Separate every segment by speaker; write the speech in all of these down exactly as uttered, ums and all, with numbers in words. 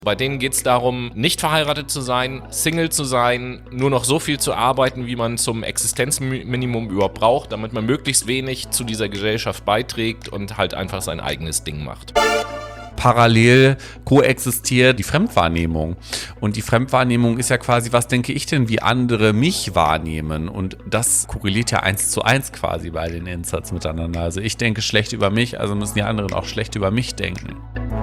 Speaker 1: Bei denen geht es darum, nicht verheiratet zu sein, Single zu sein, nur noch so viel zu arbeiten, wie man zum Existenzminimum überhaupt braucht, damit man möglichst wenig zu dieser Gesellschaft beiträgt und halt einfach sein eigenes Ding macht.
Speaker 2: Parallel koexistiert die Fremdwahrnehmung. Und die Fremdwahrnehmung ist ja quasi, was denke ich denn, wie andere mich wahrnehmen? Und das korreliert ja eins zu eins quasi bei den Insats miteinander. Also ich denke schlecht über mich, also müssen die anderen auch schlecht über mich denken.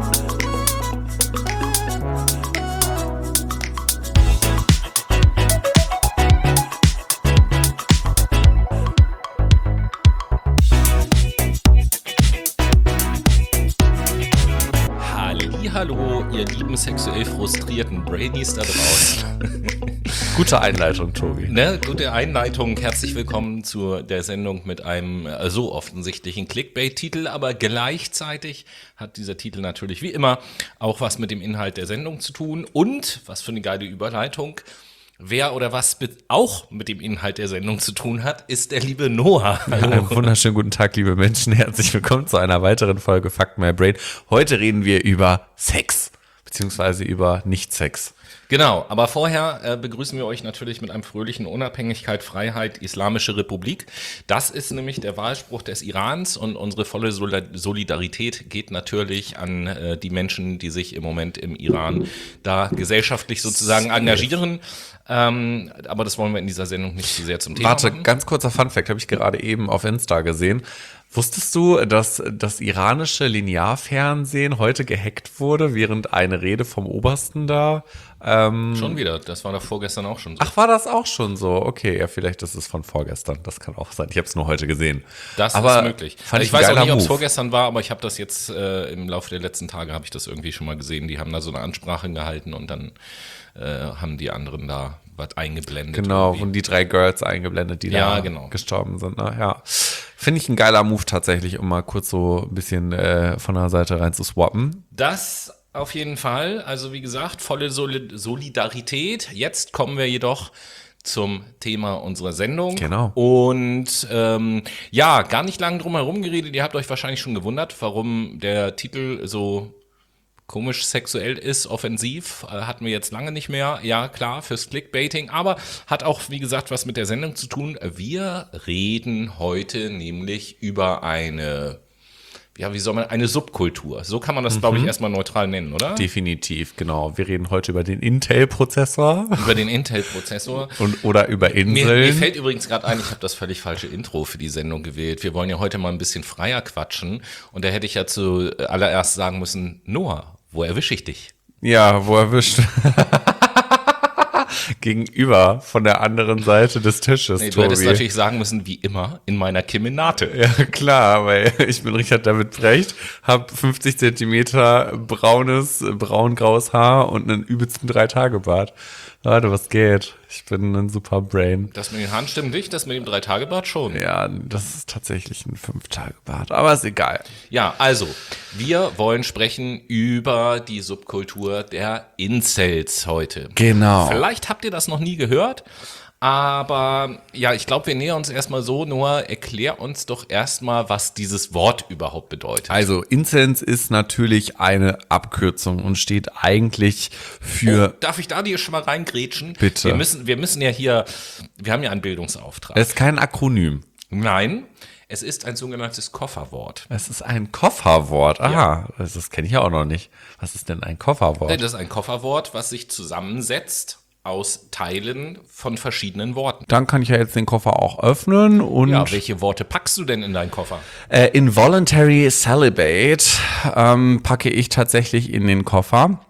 Speaker 1: Hallo, ihr lieben sexuell frustrierten Brainies da draußen.
Speaker 2: Gute Einleitung, Tobi.
Speaker 1: Ne, gute Einleitung. Herzlich willkommen zu der Sendung mit einem äh, so offensichtlichen Clickbait-Titel, aber gleichzeitig hat dieser Titel natürlich wie immer auch was mit dem Inhalt der Sendung zu tun und, was für eine geile Überleitung, wer oder was auch mit dem Inhalt der Sendung zu tun hat, ist der liebe Noah.
Speaker 2: Hallo. Einen wunderschönen guten Tag, liebe Menschen. Herzlich willkommen zu einer weiteren Folge Fuck My Brain. Heute reden wir über Sex, beziehungsweise über Nicht-Sex.
Speaker 1: Genau, aber vorher äh, begrüßen wir euch natürlich mit einem fröhlichen Unabhängigkeit, Freiheit, Islamische Republik. Das ist nämlich der Wahlspruch des Irans und unsere volle Solidarität geht natürlich an äh, die Menschen, die sich im Moment im Iran da gesellschaftlich sozusagen engagieren. Ähm, aber das wollen wir in dieser Sendung nicht zu sehr zum Thema
Speaker 2: Warte,
Speaker 1: machen.
Speaker 2: Ganz kurzer Funfact, habe ich gerade eben auf Insta gesehen. Wusstest du, dass das iranische Linearfernsehen heute gehackt wurde, während eine Rede vom Obersten da? Ähm
Speaker 1: Schon wieder, das war doch vorgestern auch schon so.
Speaker 2: Ach, war das auch schon so? Okay, ja, vielleicht ist es von vorgestern, das kann auch sein. Ich habe es nur heute gesehen.
Speaker 1: Das
Speaker 2: aber
Speaker 1: ist möglich.
Speaker 2: Fand
Speaker 1: ich
Speaker 2: ich
Speaker 1: weiß auch nicht, ob es
Speaker 2: Move.
Speaker 1: vorgestern war, aber ich habe das jetzt äh, im Laufe der letzten Tage habe ich das irgendwie schon mal gesehen. Die haben da so eine Ansprache gehalten und dann äh, haben die anderen da was eingeblendet.
Speaker 2: Genau,
Speaker 1: irgendwie.
Speaker 2: und die drei Girls eingeblendet, die
Speaker 1: Ja,
Speaker 2: da
Speaker 1: genau.
Speaker 2: gestorben sind. Ne? Ja, finde ich ein geiler Move tatsächlich, um mal kurz so ein bisschen äh, von der Seite rein zu swappen.
Speaker 1: Das auf jeden Fall. Also wie gesagt, volle Soli- Solidarität. Jetzt kommen wir jedoch zum Thema unserer Sendung.
Speaker 2: Genau.
Speaker 1: Und ähm, ja, gar nicht lange drum herum geredet. Ihr habt euch wahrscheinlich schon gewundert, warum der Titel so komisch sexuell ist, offensiv, äh, hatten wir jetzt lange nicht mehr. Ja, klar, fürs Clickbaiting, aber hat auch, wie gesagt, was mit der Sendung zu tun. Wir reden heute nämlich über eine, ja, wie soll man, eine Subkultur. So kann man das, mhm. glaube ich, erstmal neutral nennen, oder?
Speaker 2: Definitiv, genau. Wir reden heute über den Intel-Prozessor.
Speaker 1: Über den Intel-Prozessor.
Speaker 2: Und, oder über Inseln.
Speaker 1: Mir, mir fällt übrigens gerade ein, ich habe das völlig falsche Intro für die Sendung gewählt. Wir wollen ja heute mal ein bisschen freier quatschen. Und da hätte ich ja zuallererst sagen müssen, Noah, wo erwische ich dich?
Speaker 2: Ja, wo erwischt? Gegenüber, von der anderen Seite des Tisches,
Speaker 1: Nee, du
Speaker 2: Tobi.
Speaker 1: hättest natürlich sagen müssen, wie immer, in meiner Kemenate.
Speaker 2: Ja, klar, weil ich bin Richard David Brecht, habe fünfzig Zentimeter braunes, braun-graues Haar und einen übelsten Drei-Tage-Bart. Leute, was geht? Ich bin ein super Brain.
Speaker 1: Das mit den Haaren stimmt nicht, das mit dem Drei-Tage-Bart schon.
Speaker 2: Ja, das ist tatsächlich ein Fünf-Tage-Bart, aber ist egal.
Speaker 1: Ja, also, wir wollen sprechen über die Subkultur der Incels heute.
Speaker 2: Genau.
Speaker 1: Vielleicht habt ihr das noch nie gehört, aber ja, ich glaube, wir nähern uns erstmal so, Noah, erklär uns doch erstmal, was dieses Wort überhaupt bedeutet.
Speaker 2: Also, Incels ist natürlich eine Abkürzung und steht eigentlich für...
Speaker 1: Oh, darf ich da dir schon mal reingrätschen?
Speaker 2: Bitte.
Speaker 1: Wir müssen, wir müssen ja hier, wir haben ja einen Bildungsauftrag.
Speaker 2: Es ist kein Akronym.
Speaker 1: Nein, es ist ein sogenanntes Kofferwort.
Speaker 2: Es ist ein Kofferwort. Aha,
Speaker 1: Ja.
Speaker 2: das, das kenne ich ja auch noch nicht. Was ist denn ein Kofferwort?
Speaker 1: Das ist ein Kofferwort, was sich zusammensetzt aus Teilen von verschiedenen Worten.
Speaker 2: Dann kann ich ja jetzt den Koffer auch öffnen und
Speaker 1: Ja, welche Worte packst du denn in deinen Koffer?
Speaker 2: äh, Involuntary Celibate ähm, packe ich tatsächlich in den Koffer.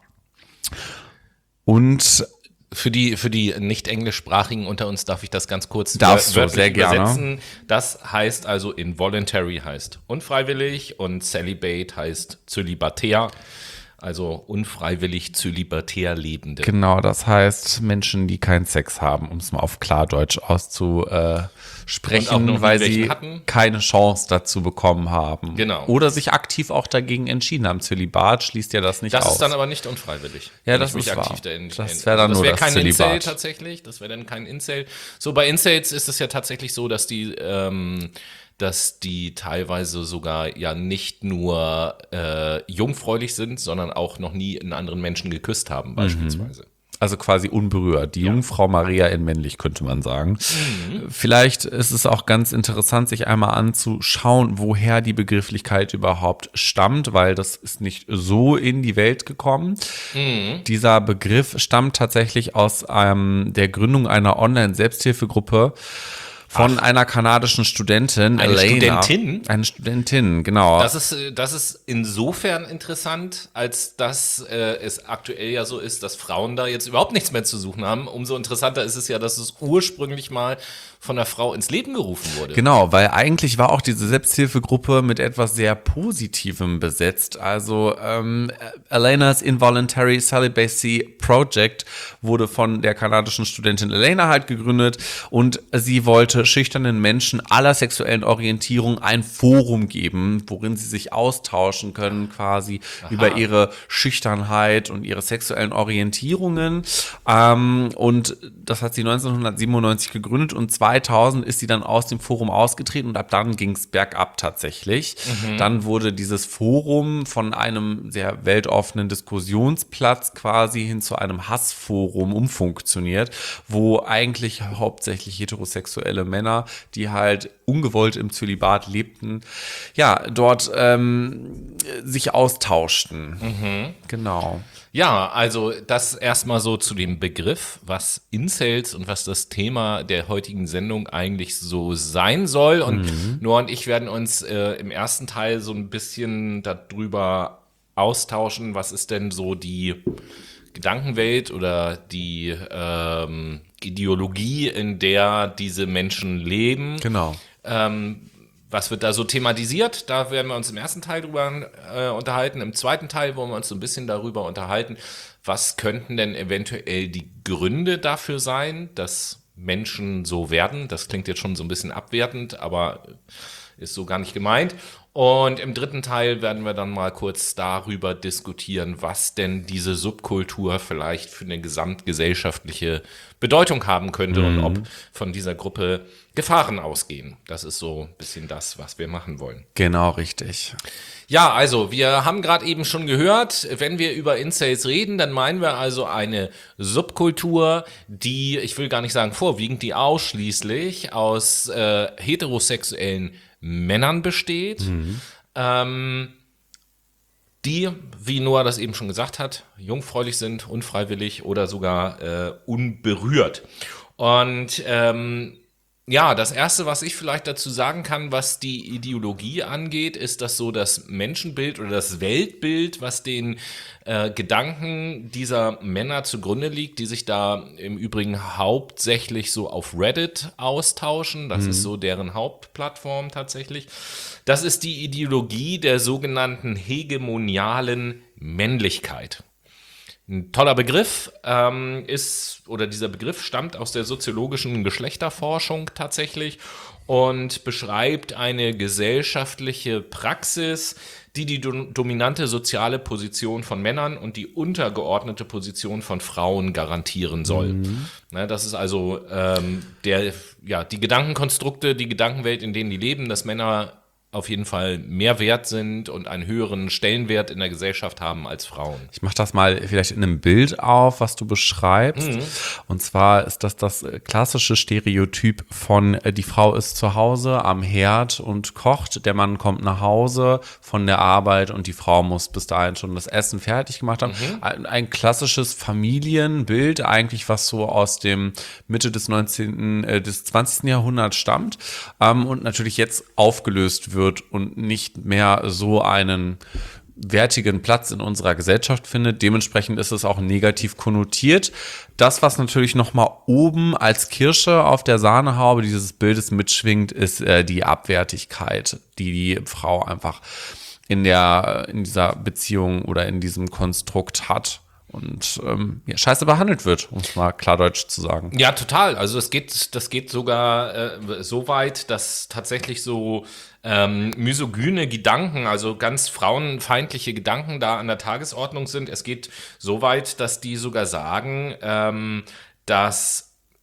Speaker 2: Und
Speaker 1: Für die, für die nicht-englischsprachigen unter uns darf ich das ganz kurz
Speaker 2: Darfst du,
Speaker 1: wörtlich
Speaker 2: sehr gerne.
Speaker 1: übersetzen. Das heißt also involuntary heißt unfreiwillig und celibate heißt zölibatär. Also unfreiwillig zölibatär Lebende.
Speaker 2: genau, das heißt Menschen, die keinen Sex haben, um es mal auf Klardeutsch auszusprechen,
Speaker 1: Und auch noch nie
Speaker 2: weil
Speaker 1: welchen
Speaker 2: sie
Speaker 1: hatten.
Speaker 2: keine Chance dazu bekommen haben.
Speaker 1: Genau.
Speaker 2: Oder sich aktiv auch dagegen entschieden haben. Zölibat schließt ja das nicht
Speaker 1: Das
Speaker 2: aus.
Speaker 1: ist dann aber nicht unfreiwillig.
Speaker 2: Ja,
Speaker 1: wenn
Speaker 2: das
Speaker 1: ich mich
Speaker 2: ist wahr.
Speaker 1: aktiv dahin-
Speaker 2: Das wäre dann
Speaker 1: das
Speaker 2: nur
Speaker 1: wär
Speaker 2: das
Speaker 1: kein
Speaker 2: Zölibat.
Speaker 1: Incel tatsächlich. Das wäre dann kein Incel. So, bei Incels ist es ja tatsächlich so, dass die, ähm, dass die teilweise sogar ja nicht nur äh, jungfräulich sind, sondern auch noch nie einen anderen Menschen geküsst haben beispielsweise.
Speaker 2: Also quasi unberührt. Die ja. Jungfrau Maria in männlich, könnte man sagen. Mhm. Vielleicht ist es auch ganz interessant, sich einmal anzuschauen, woher die Begrifflichkeit überhaupt stammt, weil das ist nicht so in die Welt gekommen. Mhm. Dieser Begriff stammt tatsächlich aus ähm, der Gründung einer Online-Selbsthilfegruppe von Ach. einer kanadischen Studentin,
Speaker 1: eine
Speaker 2: Elena.
Speaker 1: Studentin?
Speaker 2: Eine Studentin, genau.
Speaker 1: Das ist, das ist insofern interessant, als dass äh, es aktuell ja so ist, dass Frauen da jetzt überhaupt nichts mehr zu suchen haben. Umso interessanter ist es ja, dass es ursprünglich mal von einer Frau ins Leben gerufen wurde.
Speaker 2: Genau, weil eigentlich war auch diese Selbsthilfegruppe mit etwas sehr Positivem besetzt. Also ähm, Elena's Involuntary Celibacy Project wurde von der kanadischen Studentin Elena halt gegründet und sie wollte schüchternen Menschen aller sexuellen Orientierung ein Forum geben, worin sie sich austauschen können quasi Aha. über ihre Schüchternheit und ihre sexuellen Orientierungen. Ähm, und das hat sie neunzehnhundertsiebenundneunzig gegründet und zweitausend ist sie dann aus dem Forum ausgetreten und ab dann ging es bergab tatsächlich. Mhm. Dann wurde dieses Forum von einem sehr weltoffenen Diskussionsplatz quasi hin zu einem Hassforum umfunktioniert, wo eigentlich hauptsächlich heterosexuelle Männer, die halt ungewollt im Zölibat lebten, ja, dort ähm, sich austauschten. Mhm. Genau.
Speaker 1: Ja, also das erstmal so zu dem Begriff, was Incels und was das Thema der heutigen Sendung eigentlich so sein soll. Und mhm. Noah und ich werden uns äh, im ersten Teil so ein bisschen darüber austauschen, was ist denn so die Gedankenwelt oder die ähm, Ideologie, in der diese Menschen leben.
Speaker 2: Genau.
Speaker 1: Ähm, Was wird da so thematisiert? Da werden wir uns im ersten Teil drüber äh, unterhalten. Im zweiten Teil wollen wir uns so ein bisschen darüber unterhalten, was könnten denn eventuell die Gründe dafür sein, dass Menschen so werden. Das klingt jetzt schon so ein bisschen abwertend, aber ist so gar nicht gemeint. Und im dritten Teil werden wir dann mal kurz darüber diskutieren, was denn diese Subkultur vielleicht für eine gesamtgesellschaftliche Bedeutung haben könnte mhm. und ob von dieser Gruppe Gefahren ausgehen. Das ist so ein bisschen das, was wir machen wollen.
Speaker 2: Genau, richtig.
Speaker 1: Ja, also wir haben gerade eben schon gehört, wenn wir über Incels reden, dann meinen wir also eine Subkultur, die, ich will gar nicht sagen vorwiegend, die ausschließlich aus äh, heterosexuellen Männern besteht, mhm. ähm, die, wie Noah das eben schon gesagt hat, jungfräulich sind, unfreiwillig oder sogar äh, unberührt. Und ähm, ja, das Erste, was ich vielleicht dazu sagen kann, was die Ideologie angeht, ist, dass so das Menschenbild oder das Weltbild, was den äh, Gedanken dieser Männer zugrunde liegt, die sich da im Übrigen hauptsächlich so auf Reddit austauschen, das mhm. ist so deren Hauptplattform tatsächlich, das ist die Ideologie der sogenannten hegemonialen Männlichkeit. Ein toller Begriff ähm, ist, oder dieser Begriff stammt aus der soziologischen Geschlechterforschung tatsächlich und beschreibt eine gesellschaftliche Praxis, die die do- dominante soziale Position von Männern und die untergeordnete Position von Frauen garantieren soll. Mhm. Ne, das ist also ähm, der, ja, die Gedankenkonstrukte, die Gedankenwelt, in denen die leben, dass Männer auf jeden Fall mehr wert sind und einen höheren Stellenwert in der Gesellschaft haben als Frauen.
Speaker 2: Ich mache das mal vielleicht in einem Bild auf, was du beschreibst. Mhm. Und zwar ist das das klassische Stereotyp von die Frau ist zu Hause am Herd und kocht, der Mann kommt nach Hause von der Arbeit und die Frau muss bis dahin schon das Essen fertig gemacht haben. Mhm. Ein, ein klassisches Familienbild, eigentlich was so aus dem Mitte des neunzehnten, äh, des zwanzigsten Jahrhunderts stammt ähm, und natürlich jetzt aufgelöst wird. wird und nicht mehr so einen wertigen Platz in unserer Gesellschaft findet. Dementsprechend ist es auch negativ konnotiert. Das, was natürlich nochmal oben als Kirsche auf der Sahnehaube dieses Bildes mitschwingt, ist äh, die Abwertigkeit, die die Frau einfach in der in dieser Beziehung oder in diesem Konstrukt hat. Und ähm, ja, scheiße behandelt wird, um es mal klardeutsch zu sagen.
Speaker 1: Ja, total. Also es geht, das geht sogar äh, so weit, dass tatsächlich so ähm, misogyne Gedanken, also ganz frauenfeindliche Gedanken da an der Tagesordnung sind. Es geht so weit, dass die sogar sagen, ähm, dass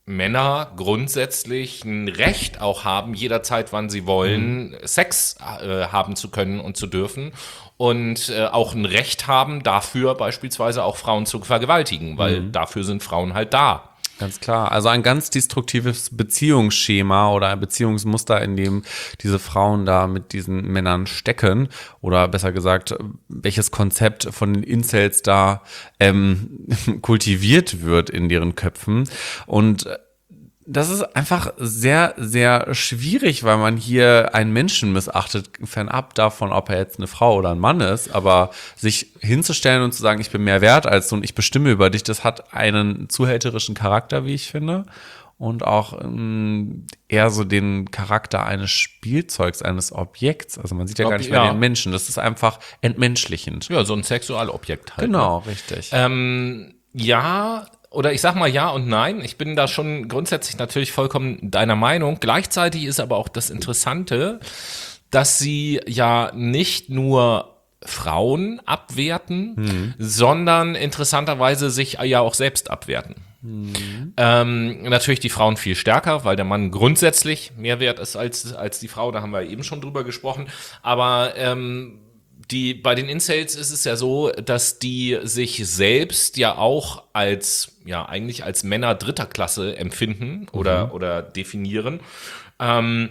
Speaker 1: Männer grundsätzlich ein Recht auch haben, jederzeit, wann sie wollen, mhm. Sex äh, haben zu können und zu dürfen und äh, auch ein Recht haben, dafür beispielsweise auch Frauen zu vergewaltigen, weil mhm. dafür sind Frauen halt da.
Speaker 2: Ganz klar. Also ein ganz destruktives Beziehungsschema oder ein Beziehungsmuster, in dem diese Frauen da mit diesen Männern stecken. Oder besser gesagt, welches Konzept von den Incels da ähm, kultiviert wird in deren Köpfen. Und das ist einfach sehr, sehr schwierig, weil man hier einen Menschen missachtet, fernab davon, ob er jetzt eine Frau oder ein Mann ist. Aber sich hinzustellen und zu sagen, ich bin mehr wert als du und ich bestimme über dich, das hat einen zuhälterischen Charakter, wie ich finde. Und auch ähm, eher so den Charakter eines Spielzeugs, eines Objekts. Also man sieht ja gar nicht mehr
Speaker 1: ja.
Speaker 2: den Menschen. Das ist einfach entmenschlichend.
Speaker 1: Ja, so ein Sexualobjekt halt.
Speaker 2: Genau,
Speaker 1: ne?
Speaker 2: richtig.
Speaker 1: Ähm, ja, oder ich sag mal ja und nein. Ich bin da schon grundsätzlich natürlich vollkommen deiner Meinung. Gleichzeitig ist aber auch das Interessante, dass sie ja nicht nur Frauen abwerten, mhm. sondern interessanterweise sich ja auch selbst abwerten. Mhm. Ähm, natürlich die Frauen viel stärker, weil der Mann grundsätzlich mehr wert ist als, als die Frau. Da haben wir eben schon drüber gesprochen. Aber ähm, Die, bei den Incels ist es ja so, dass die sich selbst ja auch als, ja, eigentlich als Männer dritter Klasse empfinden oder, mhm. oder definieren, ähm,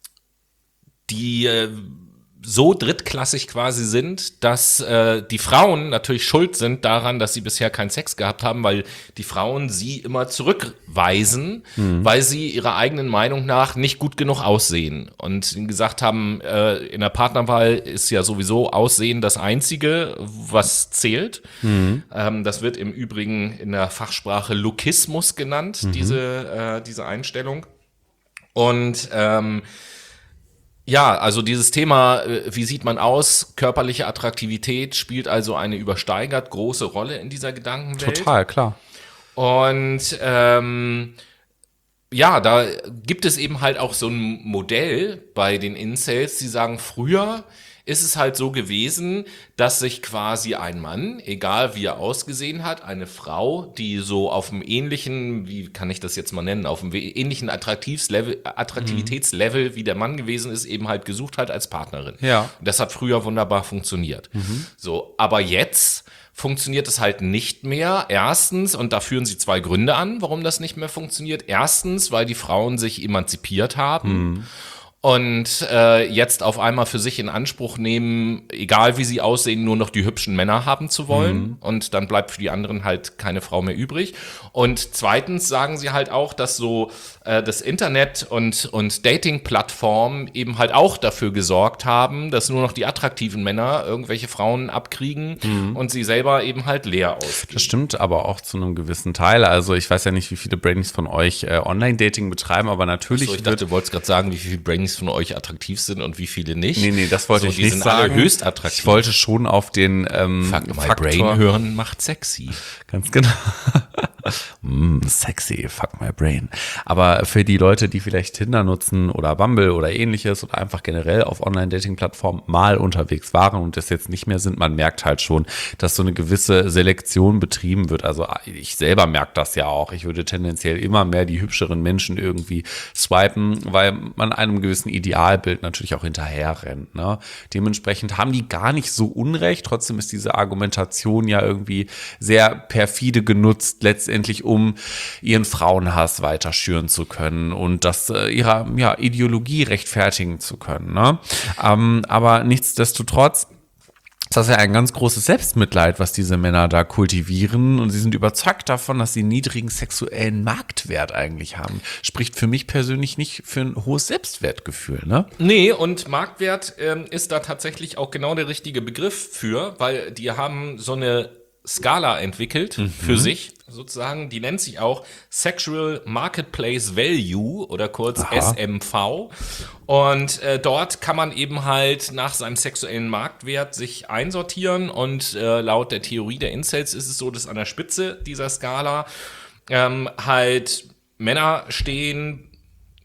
Speaker 1: die äh, so drittklassig quasi sind, dass äh, die Frauen natürlich schuld sind daran, dass sie bisher keinen Sex gehabt haben, weil die Frauen sie immer zurückweisen, mhm. weil sie ihrer eigenen Meinung nach nicht gut genug aussehen und gesagt haben, äh, in der Partnerwahl ist ja sowieso Aussehen das Einzige, was zählt. Mhm. Ähm, das wird im Übrigen in der Fachsprache Lookismus genannt, mhm. diese, äh, diese Einstellung. Und ähm, ja, also dieses Thema, wie sieht man aus, körperliche Attraktivität spielt also eine übersteigert große Rolle in dieser Gedankenwelt.
Speaker 2: Total, klar.
Speaker 1: Und ähm, ja, da gibt es eben halt auch so ein Modell bei den Incels, die sagen, früher ist es halt so gewesen, dass sich quasi ein Mann, egal wie er ausgesehen hat, eine Frau, die so auf dem ähnlichen, wie kann ich das jetzt mal nennen, auf dem ähnlichen Attraktivslevel, Attraktivitätslevel wie der Mann gewesen ist, eben halt gesucht hat als Partnerin.
Speaker 2: Ja.
Speaker 1: Und das hat früher wunderbar funktioniert. Mhm. So, aber jetzt funktioniert es halt nicht mehr. Erstens, und da führen sie zwei Gründe an, warum das nicht mehr funktioniert. Erstens, weil die Frauen sich emanzipiert haben. Mhm. Und äh, jetzt auf einmal für sich in Anspruch nehmen, egal wie sie aussehen, nur noch die hübschen Männer haben zu wollen. Mhm. Und dann bleibt für die anderen halt keine Frau mehr übrig. Und zweitens sagen sie halt auch, dass so äh, das Internet und, und Dating-Plattformen eben halt auch dafür gesorgt haben, dass nur noch die attraktiven Männer irgendwelche Frauen abkriegen mhm. und sie selber eben halt leer ausgehen.
Speaker 2: Das stimmt aber auch zu einem gewissen Teil. Also ich weiß ja nicht, wie viele Brainies von euch äh, Online-Dating betreiben, aber natürlich
Speaker 1: Achso, ich dachte, du wolltest gerade sagen, wie viele Brainies von euch attraktiv sind und wie viele nicht.
Speaker 2: Nee, nee, das wollte
Speaker 1: so,
Speaker 2: ich nicht
Speaker 1: sind
Speaker 2: sagen.
Speaker 1: Alle höchst attraktiv.
Speaker 2: Ich wollte schon auf den ähm,
Speaker 1: Fuck my
Speaker 2: Faktor
Speaker 1: brain hören macht sexy.
Speaker 2: Ganz genau. mm, sexy, fuck my brain. Aber für die Leute, die vielleicht Tinder nutzen oder Bumble oder ähnliches oder einfach generell auf Online-Dating-Plattformen mal unterwegs waren und das jetzt nicht mehr sind, man merkt halt schon, dass so eine gewisse Selektion betrieben wird. Also ich selber merke das ja auch. Ich würde tendenziell immer mehr die hübscheren Menschen irgendwie swipen, weil man einem gewissen Idealbild natürlich auch hinterher rennt. Ne? Dementsprechend haben die gar nicht so Unrecht. Trotzdem ist diese Argumentation ja irgendwie sehr perfide genutzt, letztendlich um ihren Frauenhass weiter schüren zu können und das äh, ihrer ja, Ideologie rechtfertigen zu können. Ne? Ähm, aber nichtsdestotrotz, das ist ja ein ganz großes Selbstmitleid, was diese Männer da kultivieren und sie sind überzeugt davon, dass sie einen niedrigen sexuellen Marktwert eigentlich haben. Spricht für mich persönlich nicht für ein hohes Selbstwertgefühl, ne?
Speaker 1: Nee, und Marktwert ähm, ist da tatsächlich auch genau der richtige Begriff für, weil die haben so eine Skala entwickelt mhm. für sich sozusagen, die nennt sich auch Sexual Marketplace Value oder kurz Aha. S M V und äh, dort kann man eben halt nach seinem sexuellen Marktwert sich einsortieren und äh, laut der Theorie der Incels ist es so, dass an der Spitze dieser Skala ähm, halt Männer stehen,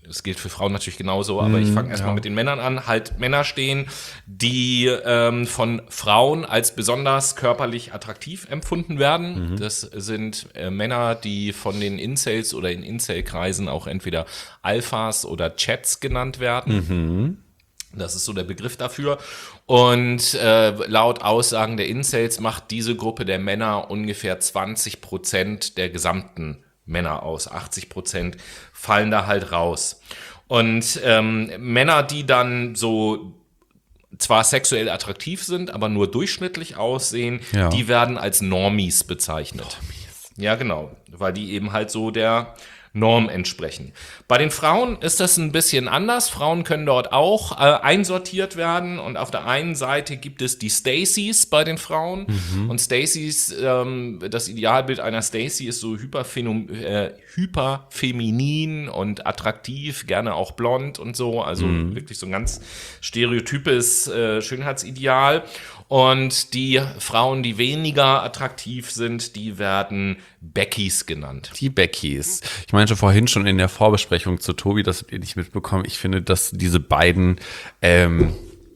Speaker 1: das gilt für Frauen natürlich genauso, aber ich fange erstmal
Speaker 2: ja.
Speaker 1: mit den Männern an, halt Männer stehen, die ähm, von Frauen als besonders körperlich attraktiv empfunden werden. Mhm. Das sind äh, Männer, die von den Incels oder in Incel-Kreisen auch entweder Alphas oder Chats genannt werden. Mhm. Das ist so der Begriff dafür. Und äh, laut Aussagen der Incels macht diese Gruppe der Männer ungefähr zwanzig Prozent der gesamten Männer aus. achtzig Prozent fallen da halt raus. Und ähm, Männer, die dann so zwar sexuell attraktiv sind, aber nur durchschnittlich aussehen, ja. die werden als Normies bezeichnet. Normies. Ja, genau, weil die eben halt so der Norm entsprechen. Bei den Frauen ist das ein bisschen anders. Frauen können dort auch äh, einsortiert werden und auf der einen Seite gibt es die Stacys bei den Frauen mhm. und Stacys, ähm, das Idealbild einer Stacy ist so hyperphenom- äh, hyperfeminin und attraktiv, gerne auch blond und so, also mhm. wirklich so ein ganz stereotypes äh, Schönheitsideal. Und die Frauen, die weniger attraktiv sind, die werden Beckys genannt.
Speaker 2: Die Beckys. Ich meinte vorhin schon in der Vorbesprechung zu Tobi, das habt ihr nicht mitbekommen. Ich finde, dass diese beiden ähm,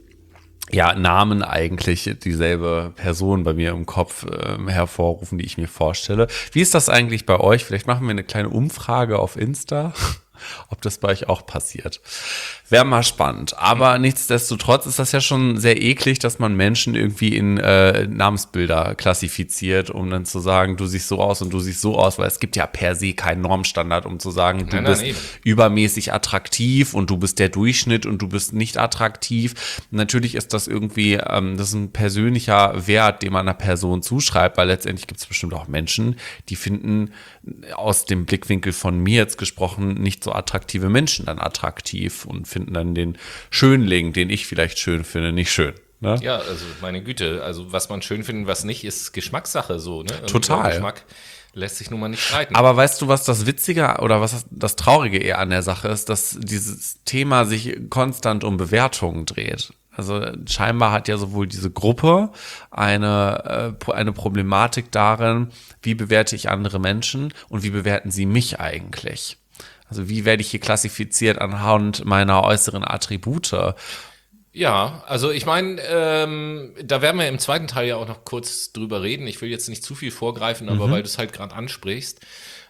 Speaker 2: ja, Namen eigentlich dieselbe Person bei mir im Kopf äh, hervorrufen, die ich mir vorstelle. Wie ist das eigentlich bei euch? Vielleicht machen wir eine kleine Umfrage auf Insta, ob das bei euch auch passiert. Wäre mal spannend. Aber nichtsdestotrotz ist das ja schon sehr eklig, dass man Menschen irgendwie in äh, Namensbilder klassifiziert, um dann zu sagen, du siehst so aus und du siehst so aus, weil es gibt ja per se keinen Normstandard, um zu sagen, du nein, bist nein, übermäßig attraktiv und du bist der Durchschnitt und du bist nicht attraktiv. Natürlich ist das irgendwie, ähm, das ist ein persönlicher Wert, den man einer Person zuschreibt, weil letztendlich gibt es bestimmt auch Menschen, die finden aus dem Blickwinkel von mir jetzt gesprochen nicht so attraktive Menschen dann attraktiv und finden dann den Schönling, den ich vielleicht schön finde, nicht schön. Ne?
Speaker 1: Ja, also meine Güte, also was man schön findet, was nicht, ist Geschmackssache so. Ne?
Speaker 2: Total.
Speaker 1: Geschmack lässt sich nun mal nicht streiten.
Speaker 2: Aber weißt du, was das Witzige oder was das Traurige eher an der Sache ist, dass dieses Thema sich konstant um Bewertungen dreht. Also scheinbar hat ja sowohl diese Gruppe eine, äh, eine Problematik darin, wie bewerte ich andere Menschen und wie bewerten sie mich eigentlich? Also wie werde ich hier klassifiziert anhand meiner äußeren Attribute?
Speaker 1: Ja, also ich meine, ähm, da werden wir im zweiten Teil ja auch noch kurz drüber reden. Ich will jetzt nicht zu viel vorgreifen, aber mhm. weil du es halt gerade ansprichst.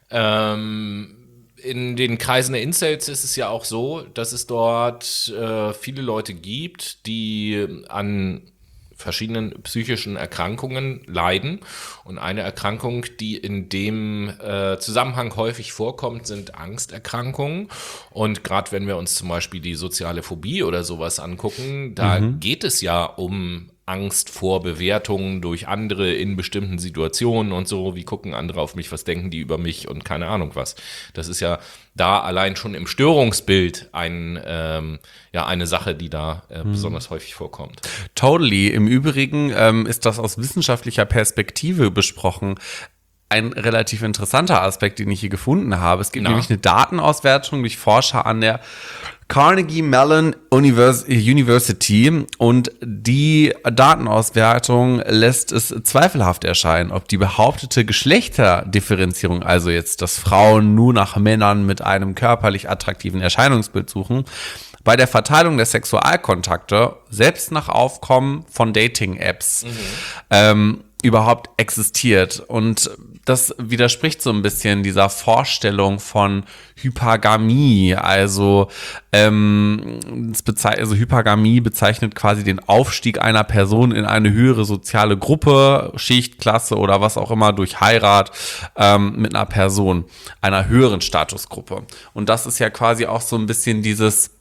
Speaker 1: Ähm, in den Kreisen der Incels ist es ja auch so, dass es dort äh, viele Leute gibt, die an verschiedenen psychischen Erkrankungen leiden. Und eine Erkrankung, die in dem äh, Zusammenhang häufig vorkommt, sind Angsterkrankungen. Und gerade wenn wir uns zum Beispiel die soziale Phobie oder sowas angucken, da mhm. geht es ja um Angst vor Bewertungen durch andere in bestimmten Situationen und so. Wie gucken andere auf mich, was denken die über mich und keine Ahnung was. Das ist ja da allein schon im Störungsbild ein, ähm, ja, eine Sache, die da äh, hm. besonders häufig vorkommt.
Speaker 2: Totally. Im Übrigen ähm, ist das aus wissenschaftlicher Perspektive besprochen ein relativ interessanter Aspekt, den ich hier gefunden habe. Es gibt Na. nämlich eine Datenauswertung durch Forscher an der Carnegie Mellon University und die Datenauswertung lässt es zweifelhaft erscheinen, ob die behauptete Geschlechterdifferenzierung, also jetzt, dass Frauen nur nach Männern mit einem körperlich attraktiven Erscheinungsbild suchen, bei der Verteilung der Sexualkontakte, selbst nach Aufkommen von Dating-Apps, mhm. ähm, überhaupt existiert. Und das widerspricht so ein bisschen dieser Vorstellung von Hypergamie. Also, ähm, es bezei- also Hypergamie bezeichnet quasi den Aufstieg einer Person in eine höhere soziale Gruppe, Schicht, Klasse oder was auch immer durch Heirat ähm, mit einer Person, einer höheren Statusgruppe. Und das ist ja quasi auch so ein bisschen dieses,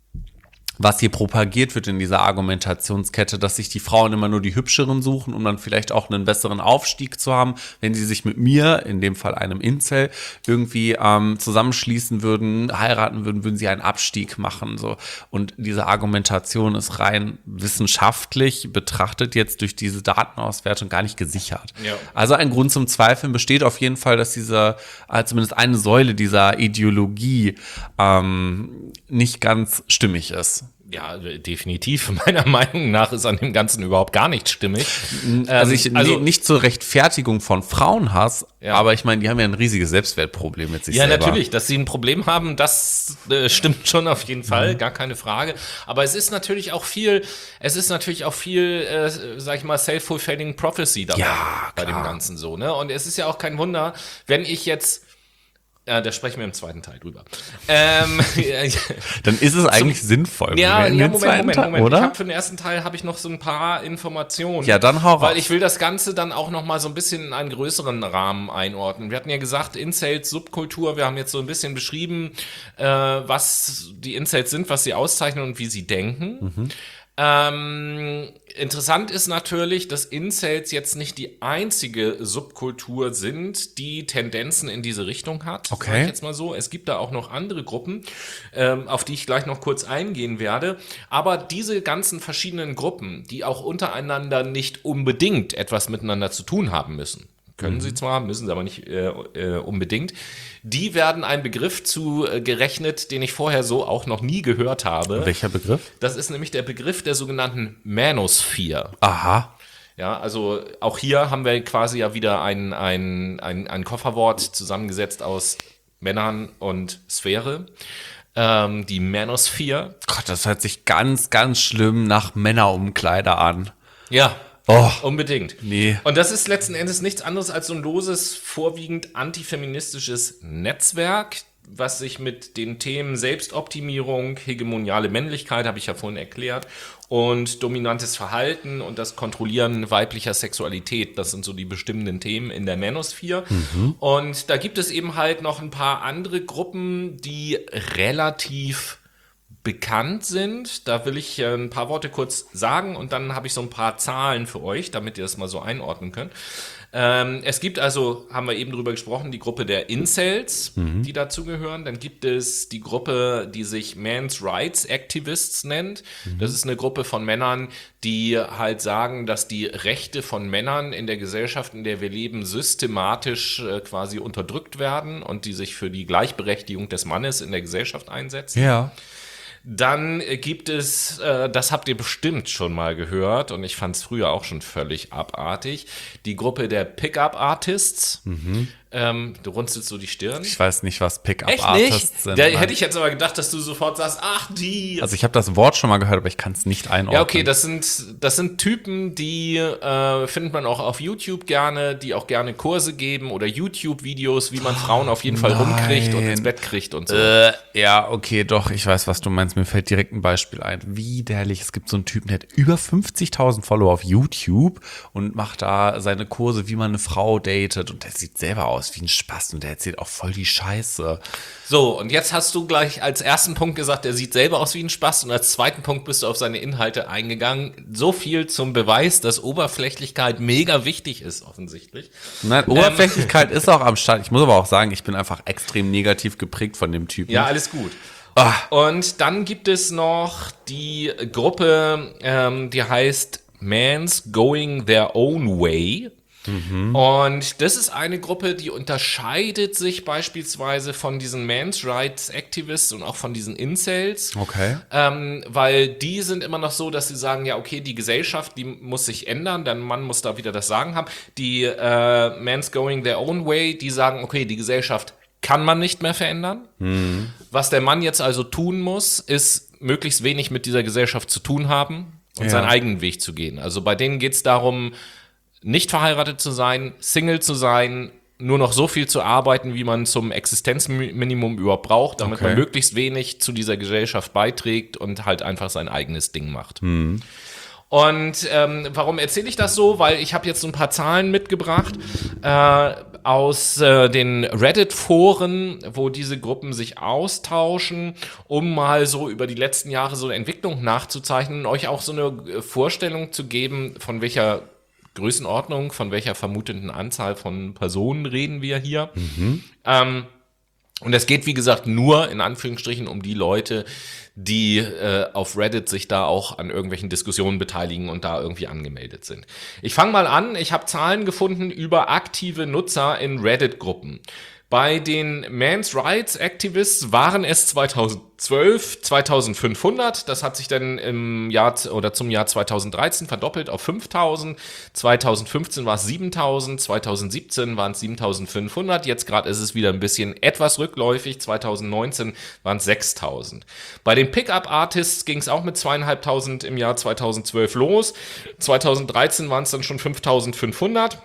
Speaker 2: was hier propagiert wird in dieser Argumentationskette, dass sich die Frauen immer nur die Hübscheren suchen, um dann vielleicht auch einen besseren Aufstieg zu haben, wenn sie sich mit mir, in dem Fall einem Incel, irgendwie ähm, zusammenschließen würden, heiraten würden, würden sie einen Abstieg machen. So. Und diese Argumentation ist rein wissenschaftlich betrachtet jetzt durch diese Datenauswertung gar nicht gesichert. Ja. Also ein Grund zum Zweifeln besteht auf jeden Fall, dass diese, äh, zumindest eine Säule dieser Ideologie ähm, nicht ganz stimmig ist.
Speaker 1: Ja, definitiv. Meiner Meinung nach ist an dem Ganzen überhaupt gar nichts stimmig.
Speaker 2: Also, ich,
Speaker 1: Ähm, also
Speaker 2: nee, nicht zur Rechtfertigung von Frauenhass,
Speaker 1: Ja.
Speaker 2: aber ich meine, die haben ja ein riesiges Selbstwertproblem mit sich
Speaker 1: Ja,
Speaker 2: selber.
Speaker 1: natürlich, dass sie ein Problem haben, das äh, stimmt schon auf jeden Fall, gar keine Frage. Aber es ist natürlich auch viel, es ist natürlich auch viel, äh, sag ich mal, self-fulfilling prophecy dabei
Speaker 2: Ja,
Speaker 1: bei dem
Speaker 2: klar.
Speaker 1: Ganzen so, ne? Und es ist ja auch kein Wunder, wenn ich jetzt, ja, da sprechen wir im zweiten Teil drüber. Ähm,
Speaker 2: Dann ist es eigentlich sinnvoll.
Speaker 1: Ja,
Speaker 2: wenn wir in
Speaker 1: ja,
Speaker 2: den
Speaker 1: Moment,
Speaker 2: zweiten
Speaker 1: Moment,
Speaker 2: Teil-
Speaker 1: Moment. Ich
Speaker 2: Oder?
Speaker 1: habe für den ersten Teil habe ich noch so ein paar Informationen.
Speaker 2: Ja, dann hau raus.
Speaker 1: Weil ich will das Ganze dann auch noch mal so ein bisschen in einen größeren Rahmen einordnen. Wir hatten ja gesagt, Incels, Subkultur. Wir haben jetzt so ein bisschen beschrieben, äh, was die Incels sind, was sie auszeichnen und wie sie denken.
Speaker 2: Mhm.
Speaker 1: Ähm, interessant ist natürlich, dass Incels jetzt nicht die einzige Subkultur sind, die Tendenzen in diese Richtung hat.
Speaker 2: Okay.
Speaker 1: Sag ich jetzt mal so. Es gibt da auch noch andere Gruppen, ähm, auf die ich gleich noch kurz eingehen werde. Aber diese ganzen verschiedenen Gruppen, die auch untereinander nicht unbedingt etwas miteinander zu tun haben müssen, können sie zwar, müssen sie aber nicht äh, äh, unbedingt. Die werden einem Begriff zu äh, gerechnet, den ich vorher so auch noch nie gehört habe.
Speaker 2: Welcher Begriff?
Speaker 1: Das ist nämlich der Begriff der sogenannten Manosphere.
Speaker 2: Aha.
Speaker 1: Ja, also auch hier haben wir quasi ja wieder ein, ein, ein, ein Kofferwort zusammengesetzt aus Männern und Sphäre. Ähm, die Manosphere.
Speaker 2: Gott, das hört sich ganz, ganz schlimm nach Männerumkleider an.
Speaker 1: Ja.
Speaker 2: Oh.
Speaker 1: Unbedingt.
Speaker 2: Nee.
Speaker 1: Und das ist letzten Endes nichts anderes als so ein loses, vorwiegend antifeministisches Netzwerk, was sich mit den Themen Selbstoptimierung, hegemoniale Männlichkeit, habe ich ja vorhin erklärt, und dominantes Verhalten und das Kontrollieren weiblicher Sexualität, das sind so die bestimmenden Themen in der Manosphere. Mhm. Und da gibt es eben halt noch ein paar andere Gruppen, die relativ bekannt sind. Da will ich ein paar Worte kurz sagen und dann habe ich so ein paar Zahlen für euch, damit ihr das mal so einordnen könnt. Ähm, es gibt also, haben wir eben drüber gesprochen, die Gruppe der Incels, mhm. die dazugehören. Dann gibt es die Gruppe, die sich Men's Rights Activists nennt. Mhm. Das ist eine Gruppe von Männern, die halt sagen, dass die Rechte von Männern in der Gesellschaft, in der wir leben, systematisch äh, quasi unterdrückt werden und die sich für die Gleichberechtigung des Mannes in der Gesellschaft einsetzen.
Speaker 2: Ja.
Speaker 1: Dann gibt es, äh, das habt ihr bestimmt schon mal gehört und ich fand es früher auch schon völlig abartig, die Gruppe der Pickup-Artists. Mhm. Ähm, du runzelst so die Stirn.
Speaker 2: Ich weiß nicht, was
Speaker 1: Echt
Speaker 2: Pickup-Artists
Speaker 1: nicht?
Speaker 2: sind.
Speaker 1: Da
Speaker 2: Nein.
Speaker 1: hätte ich jetzt aber gedacht, dass du sofort sagst, ach die.
Speaker 2: Also ich habe das Wort schon mal gehört, aber ich kann es nicht einordnen.
Speaker 1: Ja, okay, das sind, das sind Typen, die äh, findet man auch auf YouTube gerne, die auch gerne Kurse geben oder YouTube-Videos, wie man Frauen auf jeden Fall
Speaker 2: Nein.
Speaker 1: rumkriegt und ins Bett kriegt und so.
Speaker 2: Äh, ja, okay, doch, ich weiß, was du meinst. Mir fällt direkt ein Beispiel ein. Widerlich, es gibt so einen Typen, der hat über fünfzigtausend Follower auf YouTube und macht da seine Kurse, wie man eine Frau datet und der sieht selber aus wie ein Spaß und der erzählt auch voll die Scheiße.
Speaker 1: So, und jetzt hast du gleich als ersten Punkt gesagt, er sieht selber aus wie ein Spaß und als zweiten Punkt bist du auf seine Inhalte eingegangen. So viel zum Beweis, dass Oberflächlichkeit mega wichtig ist, offensichtlich.
Speaker 2: Nein, Oberflächlichkeit ist auch am Start. Ich muss aber auch sagen, ich bin einfach extrem negativ geprägt von dem Typen.
Speaker 1: Ja, alles gut.
Speaker 2: Ah.
Speaker 1: Und dann gibt es noch die Gruppe, ähm, die heißt Men's Going Their Own Way. Mhm. Und das ist eine Gruppe, die unterscheidet sich beispielsweise von diesen Men's Rights Activists und auch von diesen Incels.
Speaker 2: Okay.
Speaker 1: Ähm, weil die sind immer noch so, dass sie sagen, ja, okay, die Gesellschaft, die muss sich ändern, der Mann muss da wieder das Sagen haben. Die äh, Men's Going Their Own Way, die sagen, okay, die Gesellschaft kann man nicht mehr verändern. Mhm. Was der Mann jetzt also tun muss, ist möglichst wenig mit dieser Gesellschaft zu tun haben und
Speaker 2: Ja.
Speaker 1: seinen eigenen Weg zu gehen. Also bei denen geht es darum, nicht verheiratet zu sein, Single zu sein, nur noch so viel zu arbeiten, wie man zum Existenzminimum überhaupt braucht, damit
Speaker 2: Okay.
Speaker 1: man möglichst wenig zu dieser Gesellschaft beiträgt und halt einfach sein eigenes Ding macht.
Speaker 2: Mhm.
Speaker 1: Und ähm, warum erzähle ich das so? Weil ich habe jetzt so ein paar Zahlen mitgebracht äh, aus äh, den Reddit-Foren, wo diese Gruppen sich austauschen, um mal so über die letzten Jahre so eine Entwicklung nachzuzeichnen und euch auch so eine Vorstellung zu geben, von welcher Größenordnung, von welcher vermuteten Anzahl von Personen reden wir hier. Mhm. Ähm, und es geht, wie gesagt, nur in Anführungsstrichen um die Leute, die äh, auf Reddit sich da auch an irgendwelchen Diskussionen beteiligen und da irgendwie angemeldet sind. Ich fange mal an. Ich habe Zahlen gefunden über aktive Nutzer in Reddit-Gruppen. Bei den Men's Rights Activists waren es zweitausendzwölf zweitausendfünfhundert. Das hat sich dann im Jahr oder zum Jahr zweitausenddreizehn verdoppelt auf fünftausend. zweitausendfünfzehn war es siebentausend. zweitausendsiebzehn waren es siebentausendfünfhundert. Jetzt gerade ist es wieder ein bisschen etwas rückläufig. zweitausendneunzehn waren es sechstausend. Bei den Pickup-Artists ging es auch mit zweieinhalbtausend im Jahr zweitausendzwölf los. zweitausenddreizehn waren es dann schon fünftausendfünfhundert.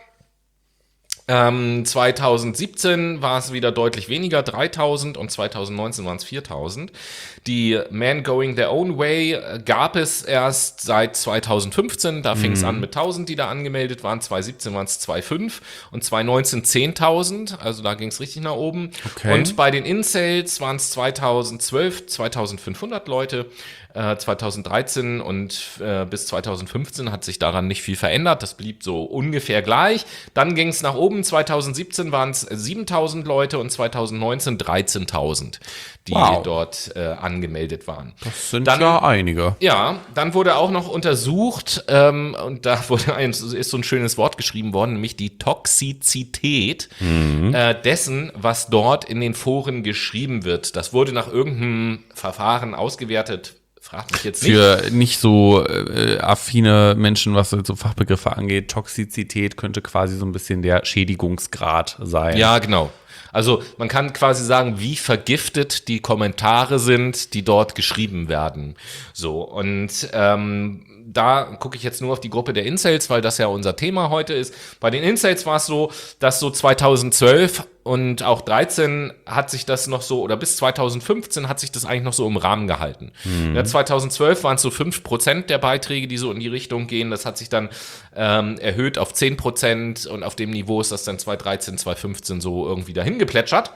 Speaker 1: Ähm, zweitausendsiebzehn war es wieder deutlich weniger, dreitausend, und zweitausendneunzehn waren es viertausend. Die Men Going Their Own Way gab es erst seit zweitausendfünfzehn, da fing es mhm. an mit tausend, die da angemeldet waren. zweitausendsiebzehn waren es zwei Komma fünf und zweitausendneunzehn zehntausend, also da ging es richtig nach oben.
Speaker 2: Okay.
Speaker 1: Und bei den Incels waren es zweitausendzwölf zweitausendfünfhundert Leute. Äh, zweitausenddreizehn und äh, bis zweitausendfünfzehn hat sich daran nicht viel verändert. Das blieb so ungefähr gleich. Dann ging es nach oben. zweitausendsiebzehn waren es siebentausend Leute und zweitausendneunzehn dreizehntausend, die
Speaker 2: wow.
Speaker 1: dort äh, angemeldet waren.
Speaker 2: Das sind
Speaker 1: dann,
Speaker 2: ja einige.
Speaker 1: Ja, dann wurde auch noch untersucht, ähm, und da wurde ein, ist so ein schönes Wort geschrieben worden, nämlich die Toxizität mhm. äh, dessen, was dort in den Foren geschrieben wird. Das wurde nach irgendeinem Verfahren ausgewertet. Frag mich jetzt nicht.
Speaker 2: Für nicht so äh, affine Menschen, was so Fachbegriffe angeht, Toxizität könnte quasi so ein bisschen der Schädigungsgrad sein.
Speaker 1: Ja, genau. Also man kann quasi sagen, wie vergiftet die Kommentare sind, die dort geschrieben werden. So, und ähm, da gucke ich jetzt nur auf die Gruppe der Incels, weil das ja unser Thema heute ist. Bei den Incels war es so, dass so zweitausendzwölf und auch dreizehn hat sich das noch so, oder bis zweitausendfünfzehn hat sich das eigentlich noch so im Rahmen gehalten. Mhm. Ja, zweitausendzwölf waren es so fünf Prozent der Beiträge, die so in die Richtung gehen. Das hat sich dann ähm, erhöht auf zehn Prozent, und auf dem Niveau ist das dann zweitausenddreizehn, zweitausendfünfzehn so irgendwie dahin geplätschert.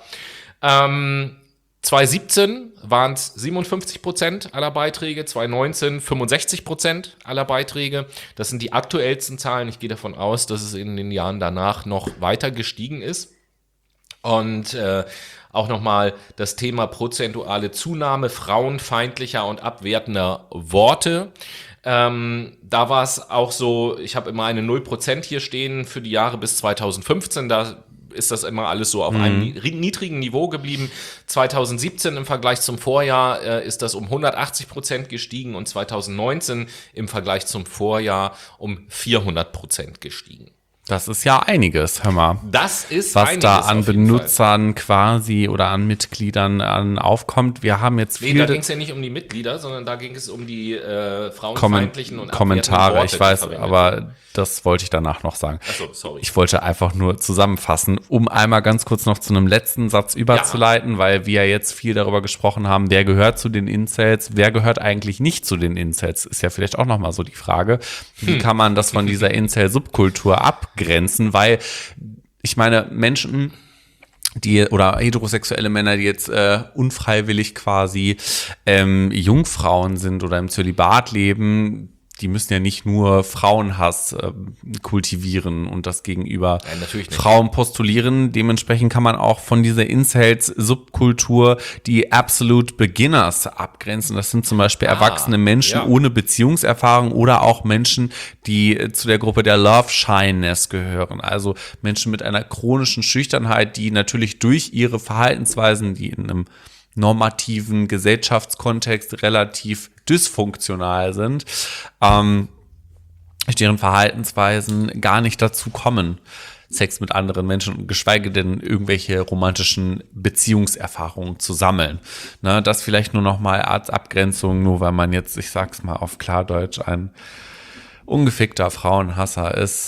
Speaker 1: Ähm, zweitausendsiebzehn waren es siebenundfünfzig Prozent aller Beiträge, zweitausendneunzehn fünfundsechzig Prozent aller Beiträge. Das sind die aktuellsten Zahlen. Ich gehe davon aus, dass es in den Jahren danach noch weiter gestiegen ist. Und äh, auch nochmal das Thema prozentuale Zunahme frauenfeindlicher und abwertender Worte. Ähm, da war es auch so, ich habe immer eine null Prozent hier stehen für die Jahre bis zweitausendfünfzehn, da ist das immer alles so auf mhm. einem niedrigen Niveau geblieben. zweitausendsiebzehn im Vergleich zum Vorjahr äh, ist das um hundertachtzig Prozent gestiegen und zweitausendneunzehn im Vergleich zum Vorjahr um vierhundert Prozent gestiegen.
Speaker 2: Das ist ja einiges, hör mal.
Speaker 1: Das ist
Speaker 2: was
Speaker 1: einiges
Speaker 2: da an
Speaker 1: auf jeden
Speaker 2: Benutzern
Speaker 1: Fall.
Speaker 2: quasi oder an Mitgliedern an aufkommt. Wir haben jetzt
Speaker 1: nee,
Speaker 2: viel.
Speaker 1: Da ging es ja nicht um die Mitglieder, sondern da ging es um die äh, frauenfeindlichen
Speaker 2: Kommen-
Speaker 1: und
Speaker 2: Kommentare.
Speaker 1: Worte,
Speaker 2: ich weiß, aber
Speaker 1: werden.
Speaker 2: das wollte ich danach noch sagen.
Speaker 1: Ach so, sorry.
Speaker 2: Ich wollte einfach nur zusammenfassen, um einmal ganz kurz noch zu einem letzten Satz überzuleiten, ja. weil wir ja jetzt viel darüber gesprochen haben, wer gehört zu den Incels, wer gehört eigentlich nicht zu den Incels, ist ja vielleicht auch nochmal so die Frage. Wie hm. kann man das von dieser Incel-Subkultur abgrenzen, weil ich meine, Menschen, die oder heterosexuelle Männer, die jetzt äh, unfreiwillig quasi ähm, Jungfrauen sind oder im Zölibat leben, die müssen ja nicht nur Frauenhass äh, kultivieren und das gegenüber
Speaker 1: Nein,
Speaker 2: Frauen postulieren. Dementsprechend kann man auch von dieser Incels-Subkultur die Absolute Beginners abgrenzen. Das sind zum Beispiel
Speaker 1: ah,
Speaker 2: erwachsene Menschen
Speaker 1: ja.
Speaker 2: ohne Beziehungserfahrung oder auch Menschen, die zu der Gruppe der Love Shyness gehören. Also Menschen mit einer chronischen Schüchternheit, die natürlich durch ihre Verhaltensweisen, die in einem normativen Gesellschaftskontext relativ dysfunktional sind, ähm, durch deren Verhaltensweisen gar nicht dazu kommen, Sex mit anderen Menschen, geschweige denn irgendwelche romantischen Beziehungserfahrungen zu sammeln. Ne, das vielleicht nur noch mal als Abgrenzung, nur weil man jetzt, ich sag's mal auf Klardeutsch, ein ungefickter Frauenhasser ist,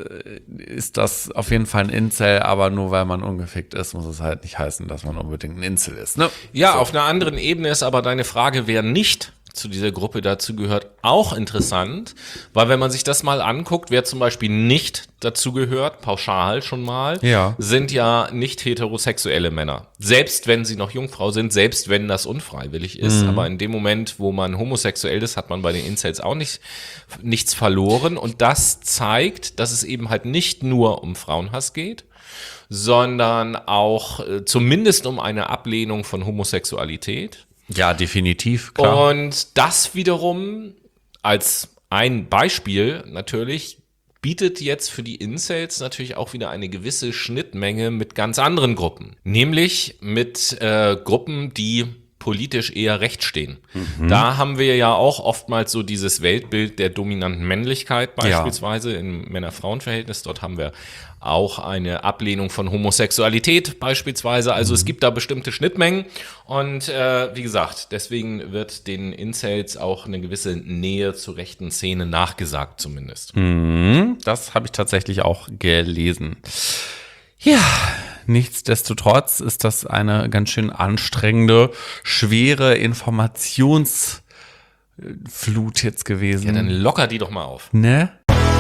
Speaker 2: ist das auf jeden Fall ein Incel, aber nur weil man ungefickt ist, muss es halt nicht heißen, dass man unbedingt ein Incel ist. Ne?
Speaker 1: Ja,
Speaker 2: so.
Speaker 1: Auf einer anderen Ebene ist aber deine Frage, wer nicht zu dieser Gruppe dazu gehört, auch interessant, weil wenn man sich das mal anguckt, wer zum Beispiel nicht dazu gehört, pauschal schon mal,
Speaker 2: ja.
Speaker 1: sind ja nicht heterosexuelle Männer. Selbst wenn sie noch Jungfrau sind, selbst wenn das unfreiwillig ist, mhm. aber in dem Moment, wo man homosexuell ist, hat man bei den Incels auch nicht, nichts verloren, und das zeigt, dass es eben halt nicht nur um Frauenhass geht, sondern auch äh, zumindest um eine Ablehnung von Homosexualität.
Speaker 2: Ja, definitiv, klar.
Speaker 1: Und das wiederum als ein Beispiel natürlich bietet jetzt für die Incels natürlich auch wieder eine gewisse Schnittmenge mit ganz anderen Gruppen. Nämlich mit äh, Gruppen, die politisch eher rechts stehen. Mhm. Da haben wir ja auch oftmals so dieses Weltbild der dominanten Männlichkeit beispielsweise ja. im Männer-Frauen-Verhältnis. Dort haben wir auch eine Ablehnung von Homosexualität beispielsweise. Also mhm. es gibt da bestimmte Schnittmengen und äh, wie gesagt, deswegen wird den Incels auch eine gewisse Nähe zur rechten Szene nachgesagt zumindest.
Speaker 2: Mhm. Das habe ich tatsächlich auch gelesen. Ja, nichtsdestotrotz ist das eine ganz schön anstrengende, schwere Informationsflut jetzt gewesen.
Speaker 1: Ja, dann locker die doch mal auf.
Speaker 2: Ne?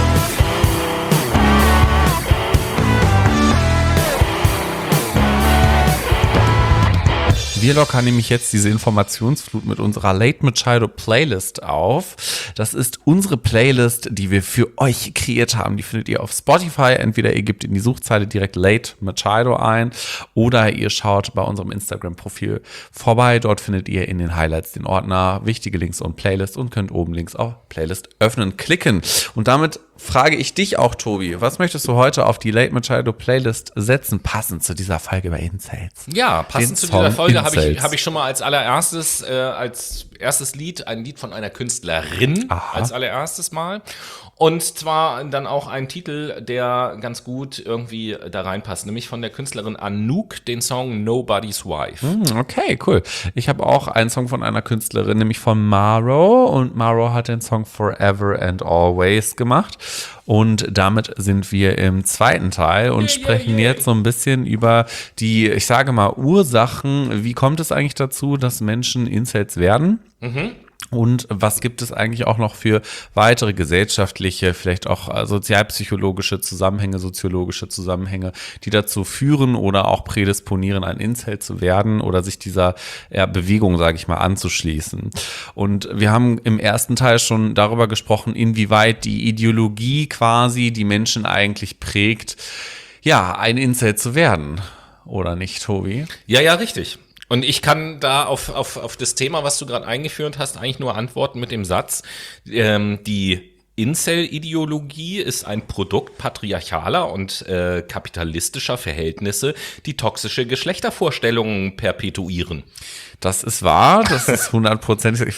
Speaker 2: Wir lockern nämlich jetzt diese Informationsflut mit unserer Late Machado Playlist auf. Das ist unsere Playlist, die wir für euch kreiert haben. Die findet ihr auf Spotify. Entweder ihr gebt in die Suchzeile direkt Late Machado ein oder ihr schaut bei unserem Instagram-Profil vorbei. Dort findet ihr in den Highlights den Ordner wichtige Links und Playlist und könnt oben links auf Playlist öffnen klicken. Und damit frage ich dich auch, Tobi, was möchtest du heute auf die Late Machado Playlist setzen, passend zu dieser Folge bei Incels?
Speaker 1: Ja, passend Den zu Song dieser Folge habe ich, hab ich schon mal als allererstes, äh, als erstes Lied, ein Lied von einer Künstlerin, Aha. als allererstes Mal. Und zwar dann auch ein Titel, der ganz gut irgendwie da reinpasst, nämlich von der Künstlerin Anouk, den Song Nobody's Wife.
Speaker 2: Okay, cool. Ich habe auch einen Song von einer Künstlerin, nämlich von Maro. Und Maro hat den Song Forever and Always gemacht. Und damit sind wir im zweiten Teil und yeah, sprechen yeah, yeah. jetzt so ein bisschen über die, ich sage mal, Ursachen. Wie kommt es eigentlich dazu, dass Menschen Incels werden? Mhm. Und was gibt es eigentlich auch noch für weitere gesellschaftliche, vielleicht auch sozialpsychologische Zusammenhänge, soziologische Zusammenhänge, die dazu führen oder auch prädisponieren, ein Incel zu werden oder sich dieser ja, Bewegung, sage ich mal, anzuschließen. Und wir haben im ersten Teil schon darüber gesprochen, inwieweit die Ideologie quasi die Menschen eigentlich prägt, ja, ein Incel zu werden. Oder nicht, Tobi?
Speaker 1: Ja, ja, richtig. Und ich kann da auf, auf, auf das Thema, was du gerade eingeführt hast, eigentlich nur antworten mit dem Satz, ähm, die Incel-Ideologie ist ein Produkt patriarchaler und äh, kapitalistischer Verhältnisse, die toxische Geschlechtervorstellungen perpetuieren.
Speaker 2: Das ist wahr, das ist hundertprozentig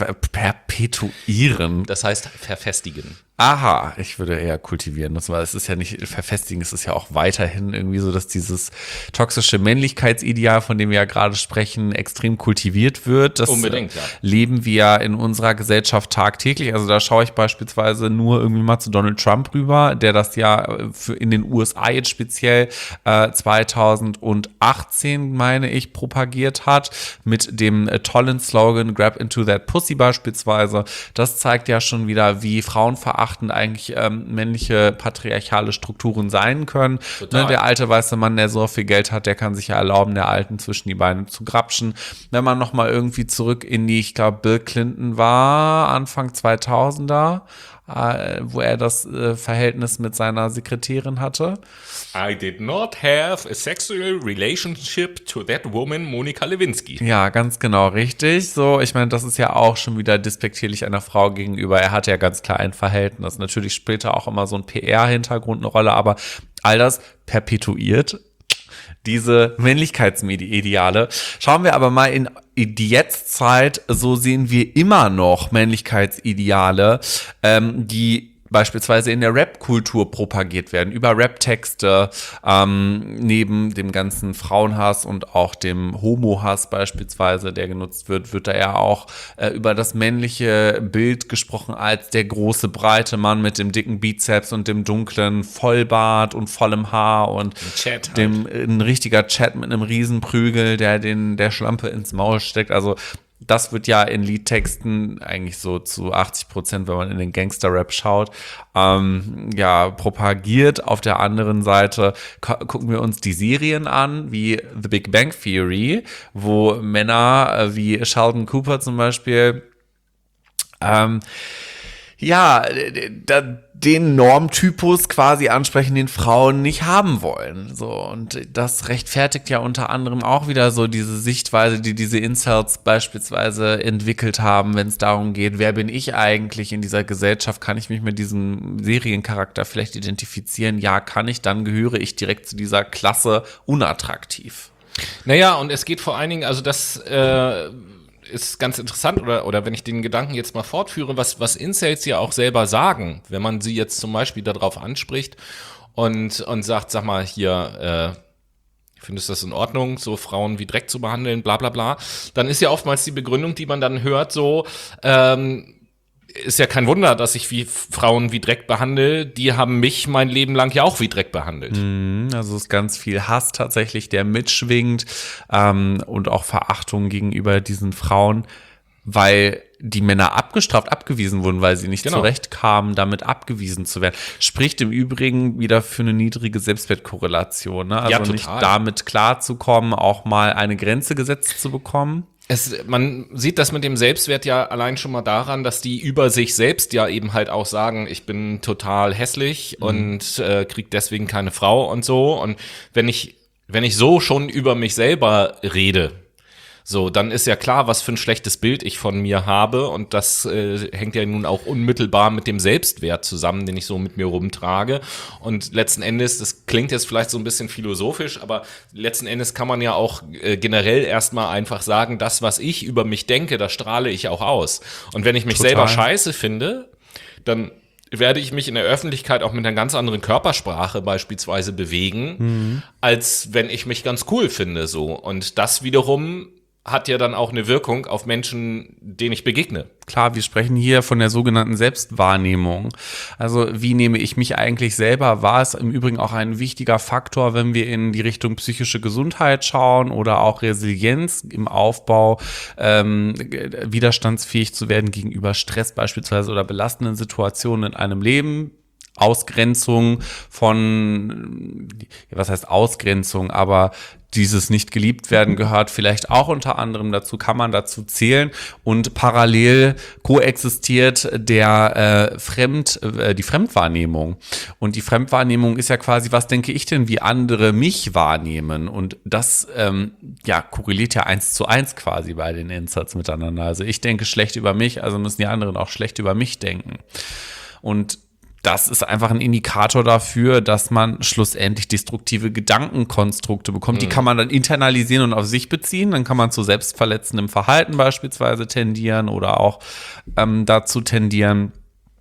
Speaker 2: perpetuieren.
Speaker 1: Das heißt verfestigen.
Speaker 2: Aha, ich würde eher kultivieren. Das war, es ist ja nicht verfestigen, es ist ja auch weiterhin irgendwie so, dass dieses toxische Männlichkeitsideal, von dem wir ja gerade sprechen, extrem kultiviert wird. Das
Speaker 1: Unbedingt, ja.
Speaker 2: Leben wir ja in unserer Gesellschaft tagtäglich. Also da schaue ich beispielsweise nur irgendwie mal zu Donald Trump rüber, der das ja für in den U S A jetzt speziell äh, zweitausendachtzehn, meine ich, propagiert hat, mit dem äh, tollen Slogan Grab into that pussy beispielsweise. Das zeigt ja schon wieder, wie frauenverachtend eigentlich ähm, männliche patriarchale Strukturen sein können. Ne, der alte weiße Mann, der so viel Geld hat, der kann sich ja erlauben, der Alten zwischen die Beine zu grapschen. Wenn man nochmal irgendwie zurück in die, ich glaube, Bill Clinton war, Anfang zweitausender, äh, wo er das äh, Verhältnis mit seiner Sekretärin hatte.
Speaker 1: I did not have a sexual relationship to that woman, Monika Lewinsky.
Speaker 2: Ja, ganz genau, richtig. So, ich meine, das ist ja auch schon wieder despektierlich einer Frau gegenüber. Er hatte ja ganz klar ein Verhältnis. Natürlich spielt da auch immer so ein P R-Hintergrund eine Rolle, aber all das perpetuiert diese Männlichkeitsideale. Schauen wir aber mal in die Jetztzeit, so sehen wir immer noch Männlichkeitsideale, ähm, die beispielsweise in der Rap-Kultur propagiert werden, über Rap-Texte, ähm, neben dem ganzen Frauenhass und auch dem Homo-Hass beispielsweise, der genutzt wird, wird da ja auch äh, über das männliche Bild gesprochen als der große, breite Mann mit dem dicken Bizeps und dem dunklen Vollbart und vollem Haar und
Speaker 1: halt.
Speaker 2: dem ein richtiger Chat mit einem Riesenprügel, der den der Schlampe ins Maul steckt. Also das wird ja in Liedtexten eigentlich so zu achtzig Prozent, wenn man in den Gangster-Rap schaut, ähm, ja, propagiert. Auf der anderen Seite gu- gucken wir uns die Serien an, wie The Big Bang Theory, wo Männer äh, wie Sheldon Cooper zum Beispiel ähm, ja, da, den Normtypus quasi ansprechen, den Frauen nicht haben wollen. So, und das rechtfertigt ja unter anderem auch wieder so diese Sichtweise, die diese Incels beispielsweise entwickelt haben, wenn es darum geht, wer bin ich eigentlich in dieser Gesellschaft? Kann ich mich mit diesem Seriencharakter vielleicht identifizieren? Ja, kann ich, dann gehöre ich direkt zu dieser Klasse unattraktiv.
Speaker 1: Naja, und es geht vor allen Dingen, also das äh, ist ganz interessant, oder, oder wenn ich den Gedanken jetzt mal fortführe, was, was Incels ja auch selber sagen, wenn man sie jetzt zum Beispiel darauf anspricht und, und sagt, sag mal, hier, äh, findest du das in Ordnung, so Frauen wie Dreck zu behandeln, bla bla bla, dann ist ja oftmals die Begründung, die man dann hört, so, ähm, ist ja kein Wunder, dass ich wie Frauen wie Dreck behandle. Die haben mich mein Leben lang ja auch wie Dreck behandelt.
Speaker 2: Also es ist ganz viel Hass tatsächlich, der mitschwingt, ähm, und auch Verachtung gegenüber diesen Frauen, weil die Männer abgestraft, abgewiesen wurden, weil sie nicht
Speaker 1: Genau.
Speaker 2: zurechtkamen, damit abgewiesen zu werden. Spricht im Übrigen wieder für eine niedrige Selbstwertkorrelation. Ne? Also
Speaker 1: Ja, total.
Speaker 2: nicht damit klarzukommen, auch mal eine Grenze gesetzt zu bekommen.
Speaker 1: Es, man sieht das mit dem Selbstwert ja allein schon mal daran, dass die über sich selbst ja eben halt auch sagen, ich bin total hässlich mhm. und äh, krieg deswegen keine Frau und so. Und wenn ich, wenn ich so schon über mich selber rede, so, dann ist ja klar, was für ein schlechtes Bild ich von mir habe, und das äh, hängt ja nun auch unmittelbar mit dem Selbstwert zusammen, den ich so mit mir rumtrage. Und letzten Endes, das klingt jetzt vielleicht so ein bisschen philosophisch, aber letzten Endes kann man ja auch äh, generell erstmal einfach sagen, das, was ich über mich denke, das strahle ich auch aus. Und wenn ich mich
Speaker 2: Total.
Speaker 1: selber scheiße finde, dann werde ich mich in der Öffentlichkeit auch mit einer ganz anderen Körpersprache beispielsweise bewegen, mhm. als wenn ich mich ganz cool finde, so. Und das wiederum hat ja dann auch eine Wirkung auf Menschen, denen ich begegne.
Speaker 2: Klar, wir sprechen hier von der sogenannten Selbstwahrnehmung. Also wie nehme ich mich eigentlich selber wahr? Ist im Übrigen auch ein wichtiger Faktor, wenn wir in die Richtung psychische Gesundheit schauen oder auch Resilienz im Aufbau, ähm, widerstandsfähig zu werden gegenüber Stress beispielsweise oder belastenden Situationen in einem Leben. Ausgrenzung von, was heißt Ausgrenzung, aber dieses nicht geliebt werden gehört vielleicht auch unter anderem dazu, kann man dazu zählen, und parallel koexistiert der äh, Fremd, äh, die Fremdwahrnehmung, und die Fremdwahrnehmung ist ja quasi, was denke ich denn, wie andere mich wahrnehmen, und das ähm, ja korreliert ja eins zu eins quasi bei den Incels miteinander. Also ich denke schlecht über mich, also müssen die anderen auch schlecht über mich denken, und das ist einfach ein Indikator dafür, dass man schlussendlich destruktive Gedankenkonstrukte bekommt. Mhm. Die kann man dann internalisieren und auf sich beziehen. Dann kann man zu selbstverletzendem Verhalten beispielsweise tendieren oder auch ähm, dazu tendieren,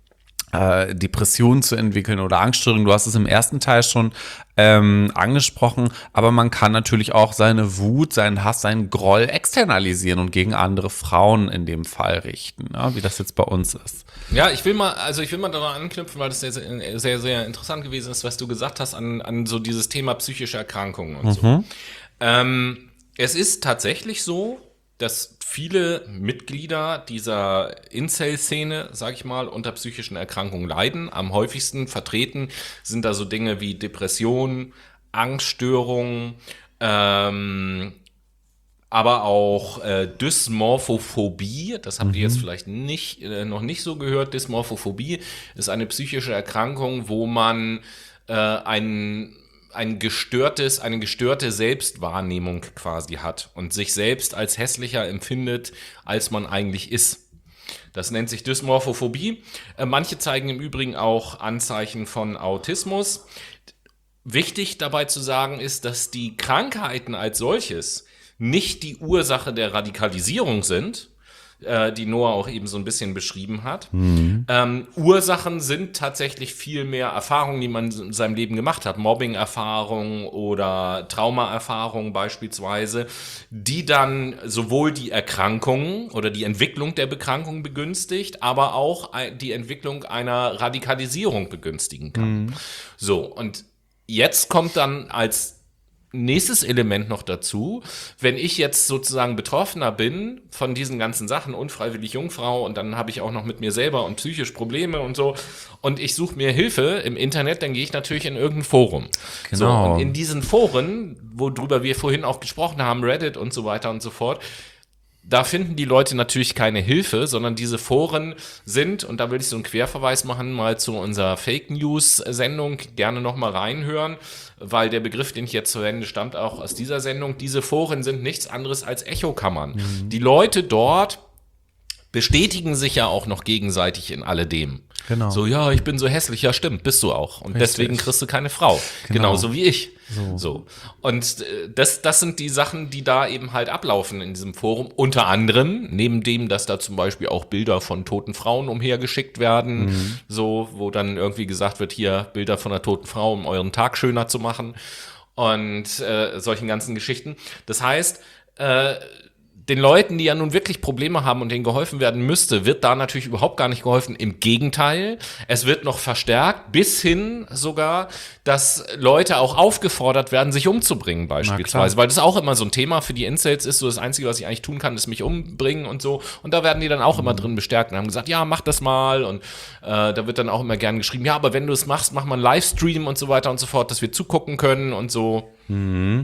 Speaker 2: äh, Depressionen zu entwickeln oder Angststörungen. Du hast es im ersten Teil schon ähm, angesprochen, aber man kann natürlich auch seine Wut, seinen Hass, seinen Groll externalisieren und gegen andere Frauen in dem Fall richten, ne? Wie das jetzt bei uns ist.
Speaker 1: Ja, ich will mal, also ich will mal daran anknüpfen, weil das sehr, sehr, sehr, sehr interessant gewesen ist, was du gesagt hast an, an so dieses Thema psychische Erkrankungen und mhm. so. Ähm, es ist tatsächlich so, dass viele Mitglieder dieser Incel-Szene, sag ich mal, unter psychischen Erkrankungen leiden. Am häufigsten vertreten sind da so Dinge wie Depressionen, Angststörungen, ähm, aber auch äh, Dysmorphophobie, das habt ihr jetzt vielleicht nicht äh, noch nicht so gehört. Dysmorphophobie ist eine psychische Erkrankung, wo man äh, ein ein gestörtes, eine gestörte Selbstwahrnehmung quasi hat und sich selbst als hässlicher empfindet, als man eigentlich ist. Das nennt sich Dysmorphophobie. Äh, manche zeigen im Übrigen auch Anzeichen von Autismus. Wichtig dabei zu sagen ist, dass die Krankheiten als solches nicht die Ursache der Radikalisierung sind, äh, die Noah auch eben so ein bisschen beschrieben hat. Mhm. Ähm, Ursachen sind tatsächlich viel mehr Erfahrungen, die man in seinem Leben gemacht hat. Mobbing-Erfahrungen oder Trauma-Erfahrungen beispielsweise, die dann sowohl die Erkrankungen oder die Entwicklung der Erkrankung begünstigt, aber auch die Entwicklung einer Radikalisierung begünstigen kann. Mhm. So, und jetzt kommt dann als nächstes Element noch dazu, wenn ich jetzt sozusagen Betroffener bin von diesen ganzen Sachen, unfreiwillig Jungfrau, und dann habe ich auch noch mit mir selber und psychisch Probleme und so, und ich suche mir Hilfe im Internet, dann gehe ich natürlich in irgendein Forum.
Speaker 2: Genau.
Speaker 1: So, und in diesen Foren, worüber wir vorhin auch gesprochen haben, Reddit und so weiter und so fort, da finden die Leute natürlich keine Hilfe, sondern diese Foren sind, und da will ich so einen Querverweis machen, mal zu unserer Fake-News-Sendung, gerne nochmal reinhören, weil der Begriff, den ich jetzt verwende, stammt auch aus dieser Sendung. Diese Foren sind nichts anderes als Echokammern. Mhm. Die Leute dort bestätigen sich ja auch noch gegenseitig in alledem.
Speaker 2: Genau.
Speaker 1: So, ja, ich bin so hässlich, ja stimmt, bist du auch. Und
Speaker 2: Richtig.
Speaker 1: Deswegen kriegst du keine Frau.
Speaker 2: Genau.
Speaker 1: Genauso wie ich.
Speaker 2: So.
Speaker 1: so. Und äh, das, das sind die Sachen, die da eben halt ablaufen in diesem Forum. Unter anderem, neben dem, dass da zum Beispiel auch Bilder von toten Frauen umhergeschickt werden, mhm. so, wo dann irgendwie gesagt wird, hier Bilder von einer toten Frau, um euren Tag schöner zu machen. Und äh, solchen ganzen Geschichten. Das heißt, äh, den Leuten, die ja nun wirklich Probleme haben und denen geholfen werden müsste, wird da natürlich überhaupt gar nicht geholfen. Im Gegenteil, es wird noch verstärkt, bis hin sogar, dass Leute auch aufgefordert werden, sich umzubringen beispielsweise. Weil das auch immer so ein Thema für die Incels ist. So das Einzige, was ich eigentlich tun kann, ist mich umbringen und so. Und da werden die dann auch mhm. immer drin bestärkt und haben gesagt, ja, mach das mal. Und äh, da wird dann auch immer gern geschrieben, ja, aber wenn du es machst, mach mal einen Livestream und so weiter und so fort, dass wir zugucken können und so.
Speaker 2: Mhm.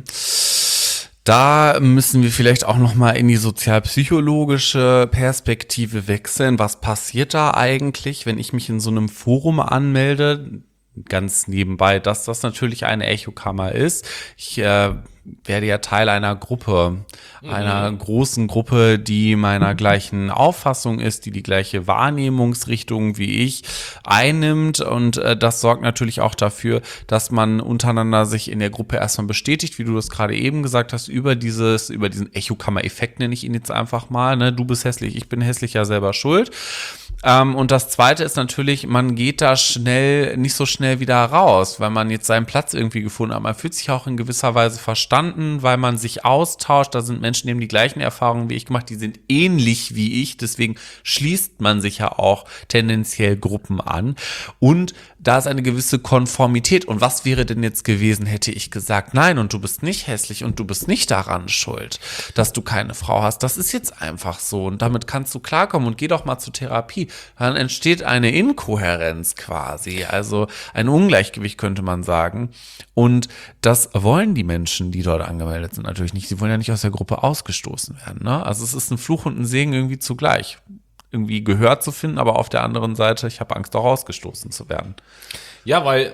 Speaker 2: Da müssen wir vielleicht auch noch mal in die sozialpsychologische Perspektive wechseln. Was passiert da eigentlich, wenn ich mich in so einem Forum anmelde? Ganz nebenbei, dass das natürlich eine Echokammer ist. Ich äh, werde ja Teil einer Gruppe, mhm. einer großen Gruppe, die meiner gleichen Auffassung ist, die die gleiche Wahrnehmungsrichtung wie ich einnimmt. Und äh, das sorgt natürlich auch dafür, dass man untereinander sich in der Gruppe erstmal bestätigt, wie du das gerade eben gesagt hast, über dieses, über diesen Echokammer-Effekt nenne ich ihn jetzt einfach mal. Ne? Du bist hässlich, ich bin hässlich, ja selber schuld. Ähm, und das Zweite ist natürlich, man geht da schnell, nicht so schnell wieder raus, weil man jetzt seinen Platz irgendwie gefunden hat. Man fühlt sich auch in gewisser Weise verstanden, weil man sich austauscht. Da sind Menschen, die haben die gleichen Erfahrungen wie ich gemacht, die sind ähnlich wie ich. Deswegen schließt man sich ja auch tendenziell Gruppen an. Und da ist eine gewisse Konformität. Und was wäre denn jetzt gewesen, hätte ich gesagt, nein, und du bist nicht hässlich und du bist nicht daran schuld, dass du keine Frau hast. Das ist jetzt einfach so. Und damit kannst du klarkommen und geh doch mal zur Therapie. Dann entsteht eine Inkohärenz quasi, also ein Ungleichgewicht könnte man sagen. Und das wollen die Menschen, die dort angemeldet sind, natürlich nicht. Sie wollen ja nicht aus der Gruppe ausgestoßen werden. Ne? Also es ist ein Fluch und ein Segen irgendwie zugleich. Irgendwie Gehör zu finden, aber auf der anderen Seite, ich habe Angst, auch ausgestoßen zu werden.
Speaker 1: Ja, weil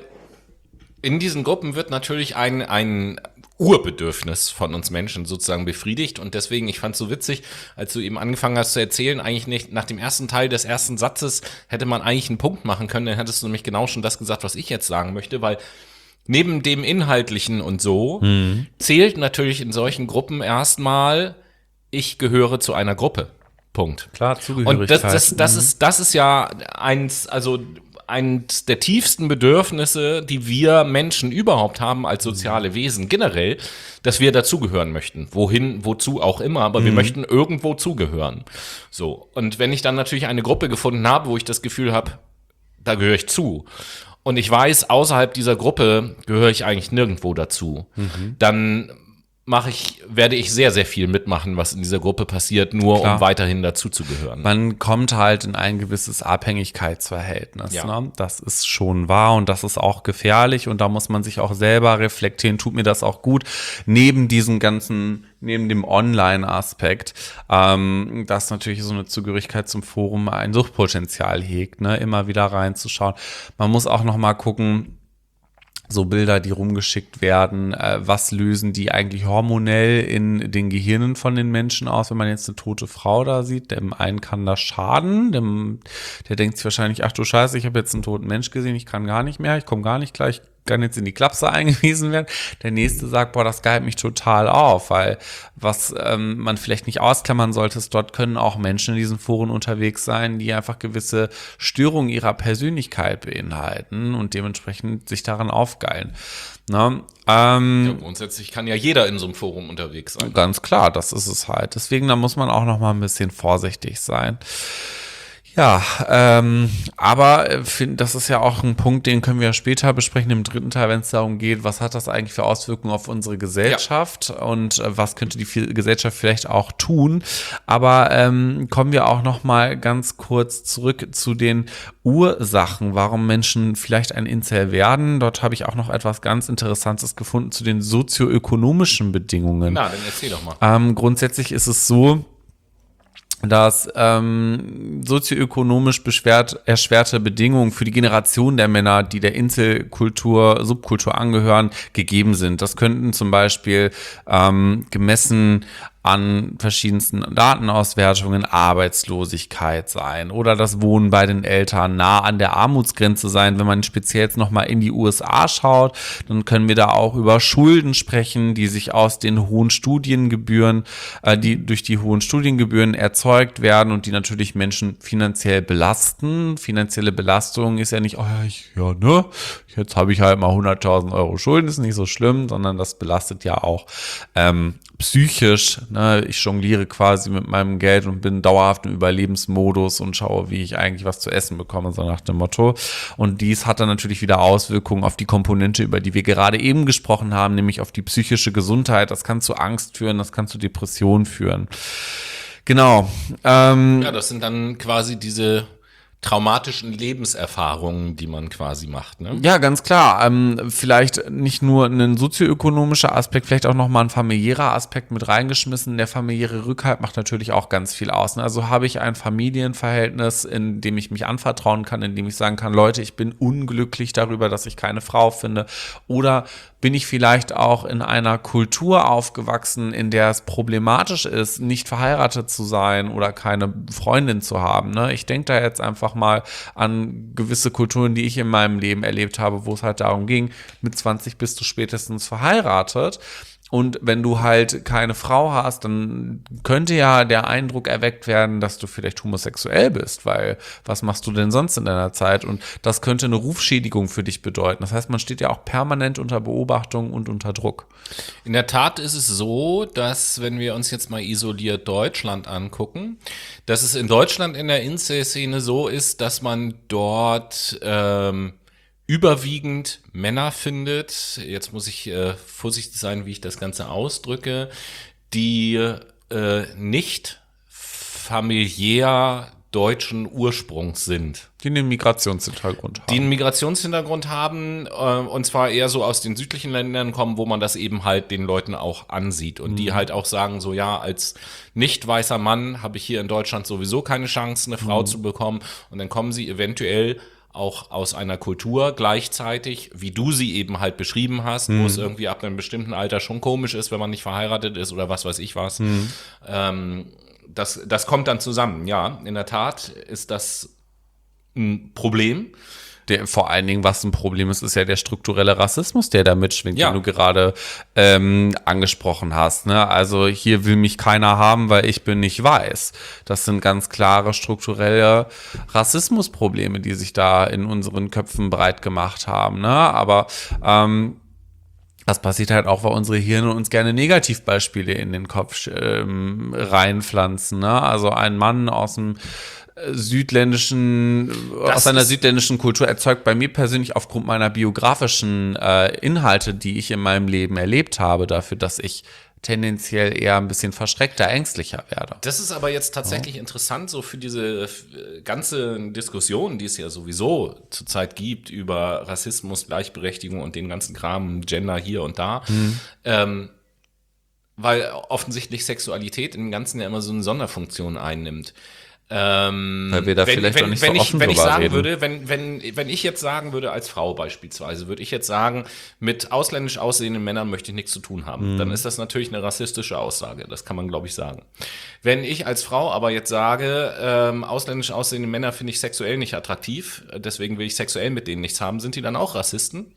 Speaker 1: in diesen Gruppen wird natürlich ein, ein Urbedürfnis von uns Menschen sozusagen befriedigt. Und deswegen, ich fand es so witzig, als du eben angefangen hast zu erzählen, eigentlich nicht, nach dem ersten Teil des ersten Satzes hätte man eigentlich einen Punkt machen können, dann hättest du nämlich genau schon das gesagt, was ich jetzt sagen möchte, weil neben dem Inhaltlichen und so mhm. zählt natürlich in solchen Gruppen erstmal, ich gehöre zu einer Gruppe. Punkt.
Speaker 2: Klar, Zugehörigkeit.
Speaker 1: Und das, das, das, mhm. ist, das ist ja eins, also eins der tiefsten Bedürfnisse, die wir Menschen überhaupt haben als soziale Wesen generell, dass wir dazugehören möchten. Wohin, wozu auch immer, aber mhm. wir möchten irgendwo zugehören. So. Und wenn ich dann natürlich eine Gruppe gefunden habe, wo ich das Gefühl habe, da gehöre ich zu, und ich weiß, außerhalb dieser Gruppe gehöre ich eigentlich nirgendwo dazu, mhm. dann mache ich, werde ich sehr, sehr viel mitmachen, was in dieser Gruppe passiert, nur Klar. um weiterhin dazuzugehören.
Speaker 2: Man kommt halt in ein gewisses Abhängigkeitsverhältnis.
Speaker 1: Ja.
Speaker 2: Ne? Das ist schon wahr und das ist auch gefährlich und da muss man sich auch selber reflektieren, tut mir das auch gut, neben diesem ganzen, neben dem Online-Aspekt, ähm, dass natürlich so eine Zugehörigkeit zum Forum ein Suchtpotenzial hegt, ne? Immer wieder reinzuschauen. Man muss auch noch mal gucken, so Bilder, die rumgeschickt werden, äh, was lösen die eigentlich hormonell in den Gehirnen von den Menschen aus, wenn man jetzt eine tote Frau da sieht. Dem einen kann das schaden, dem, der denkt sich wahrscheinlich, ach du Scheiße, ich habe jetzt einen toten Mensch gesehen, ich kann gar nicht mehr, ich komme gar nicht gleich, kann jetzt in die Klapse eingewiesen werden. Der nächste sagt, boah, das geilt mich total auf, weil was ähm, man vielleicht nicht ausklammern sollte, ist, dort können auch Menschen in diesen Foren unterwegs sein, die einfach gewisse Störungen ihrer Persönlichkeit beinhalten und dementsprechend sich daran aufgeilen. Ne? Ähm,
Speaker 1: ja, grundsätzlich kann ja jeder in so einem Forum unterwegs sein.
Speaker 2: Ganz klar, das ist es halt. Deswegen, da muss man auch noch mal ein bisschen vorsichtig sein. Ja, ähm, aber find, das ist ja auch ein Punkt, den können wir ja später besprechen im dritten Teil, wenn es darum geht, was hat das eigentlich für Auswirkungen auf unsere Gesellschaft ja. und äh, was könnte die Gesellschaft vielleicht auch tun. Aber ähm, kommen wir auch noch mal ganz kurz zurück zu den Ursachen, warum Menschen vielleicht ein Incel werden. Dort habe ich auch noch etwas ganz Interessantes gefunden zu den sozioökonomischen Bedingungen.
Speaker 1: Na, dann erzähl doch mal.
Speaker 2: Ähm, grundsätzlich ist es so, dass ähm, sozioökonomisch beschwert, erschwerte Bedingungen für die Generation der Männer, die der Inselkultur, Subkultur angehören, gegeben sind. Das könnten zum Beispiel ähm, gemessen an verschiedensten Datenauswertungen Arbeitslosigkeit sein oder das Wohnen bei den Eltern nah an der Armutsgrenze sein. Wenn man speziell jetzt nochmal in die U S A schaut, dann können wir da auch über Schulden sprechen, die sich aus den hohen Studiengebühren, äh, die durch die hohen Studiengebühren erzeugt werden und die natürlich Menschen finanziell belasten. Finanzielle Belastung ist ja nicht, oh ja, ich, ja, ne, jetzt habe ich halt mal hunderttausend Euro Schulden, ist nicht so schlimm, sondern das belastet ja auch ähm, psychisch. Ne? Ich jongliere quasi mit meinem Geld und bin dauerhaft im Überlebensmodus und schaue, wie ich eigentlich was zu essen bekomme, so nach dem Motto. Und dies hat dann natürlich wieder Auswirkungen auf die Komponente, über die wir gerade eben gesprochen haben, nämlich auf die psychische Gesundheit. Das kann zu Angst führen, das kann zu Depressionen führen. Genau. Ähm,
Speaker 1: ja, das sind dann quasi diese traumatischen Lebenserfahrungen, die man quasi macht, ne?
Speaker 2: Ja, ganz klar. Ähm, vielleicht nicht nur ein sozioökonomischer Aspekt, vielleicht auch nochmal ein familiärer Aspekt mit reingeschmissen. Der familiäre Rückhalt macht natürlich auch ganz viel aus. Ne? Also habe ich ein Familienverhältnis, in dem ich mich anvertrauen kann, in dem ich sagen kann, Leute, ich bin unglücklich darüber, dass ich keine Frau finde. Oder bin ich vielleicht auch in einer Kultur aufgewachsen, in der es problematisch ist, nicht verheiratet zu sein oder keine Freundin zu haben. Ne? Ich denke da jetzt einfach mal an gewisse Kulturen, die ich in meinem Leben erlebt habe, wo es halt darum ging, mit zwanzig bist du spätestens verheiratet. Und wenn du halt keine Frau hast, dann könnte ja der Eindruck erweckt werden, dass du vielleicht homosexuell bist, weil was machst du denn sonst in deiner Zeit? Und das könnte eine Rufschädigung für dich bedeuten. Das heißt, man steht ja auch permanent unter Beobachtung und unter Druck.
Speaker 1: In der Tat ist es so, dass, wenn wir uns jetzt mal isoliert Deutschland angucken, dass es in Deutschland in der Incel-Szene so ist, dass man dort ähm, überwiegend Männer findet, jetzt muss ich äh, vorsichtig sein, wie ich das Ganze ausdrücke, die äh, nicht familiär deutschen Ursprungs sind.
Speaker 2: Die einen Migrationshintergrund haben.
Speaker 1: Die einen Migrationshintergrund haben, äh, und zwar eher so aus den südlichen Ländern kommen, wo man das eben halt den Leuten auch ansieht. Und mhm. die halt auch sagen, so ja, als nicht weißer Mann habe ich hier in Deutschland sowieso keine Chance, eine Frau mhm. zu bekommen. Und dann kommen sie eventuell auch aus einer Kultur gleichzeitig, wie du sie eben halt beschrieben hast, mhm. wo es irgendwie ab einem bestimmten Alter schon komisch ist, wenn man nicht verheiratet ist oder was weiß ich was. Mhm. Ähm, das, das kommt dann zusammen, ja. In der Tat ist das ein Problem.
Speaker 2: Der, vor allen Dingen, was ein Problem ist, ist ja der strukturelle Rassismus, der da mitschwingt,
Speaker 1: ja.
Speaker 2: den du gerade ähm, angesprochen hast. Ne? Also hier will mich keiner haben, weil ich bin nicht weiß. Das sind ganz klare strukturelle Rassismusprobleme, die sich da in unseren Köpfen breit gemacht haben. Ne? Aber ähm, das passiert halt auch, weil unsere Hirne uns gerne Negativbeispiele in den Kopf ähm, reinpflanzen. Ne? Also ein Mann aus dem südländischen, das aus einer südländischen Kultur erzeugt bei mir persönlich aufgrund meiner biografischen äh, Inhalte, die ich in meinem Leben erlebt habe, dafür, dass ich tendenziell eher ein bisschen verschreckter, ängstlicher werde.
Speaker 1: Das ist aber jetzt tatsächlich ja. interessant, so für diese ganze Diskussion, die es ja sowieso zurzeit gibt über Rassismus, Gleichberechtigung und den ganzen Kram, Gender hier und da, mhm. ähm, weil offensichtlich Sexualität im Ganzen ja immer so eine Sonderfunktion einnimmt. Ähm,
Speaker 2: Weil wir da
Speaker 1: wenn,
Speaker 2: vielleicht
Speaker 1: wenn,
Speaker 2: auch nicht
Speaker 1: wenn
Speaker 2: so
Speaker 1: ich,
Speaker 2: offen
Speaker 1: wenn ich
Speaker 2: drüber
Speaker 1: sagen
Speaker 2: reden.
Speaker 1: würde, wenn, wenn, wenn ich jetzt sagen würde, als Frau beispielsweise, würde ich jetzt sagen, mit ausländisch aussehenden Männern möchte ich nichts zu tun haben. Mhm. Dann ist das natürlich eine rassistische Aussage. Das kann man, glaube ich, sagen. Wenn ich als Frau aber jetzt sage, ähm, ausländisch aussehende Männer finde ich sexuell nicht attraktiv, deswegen will ich sexuell mit denen nichts haben, sind die dann auch Rassisten?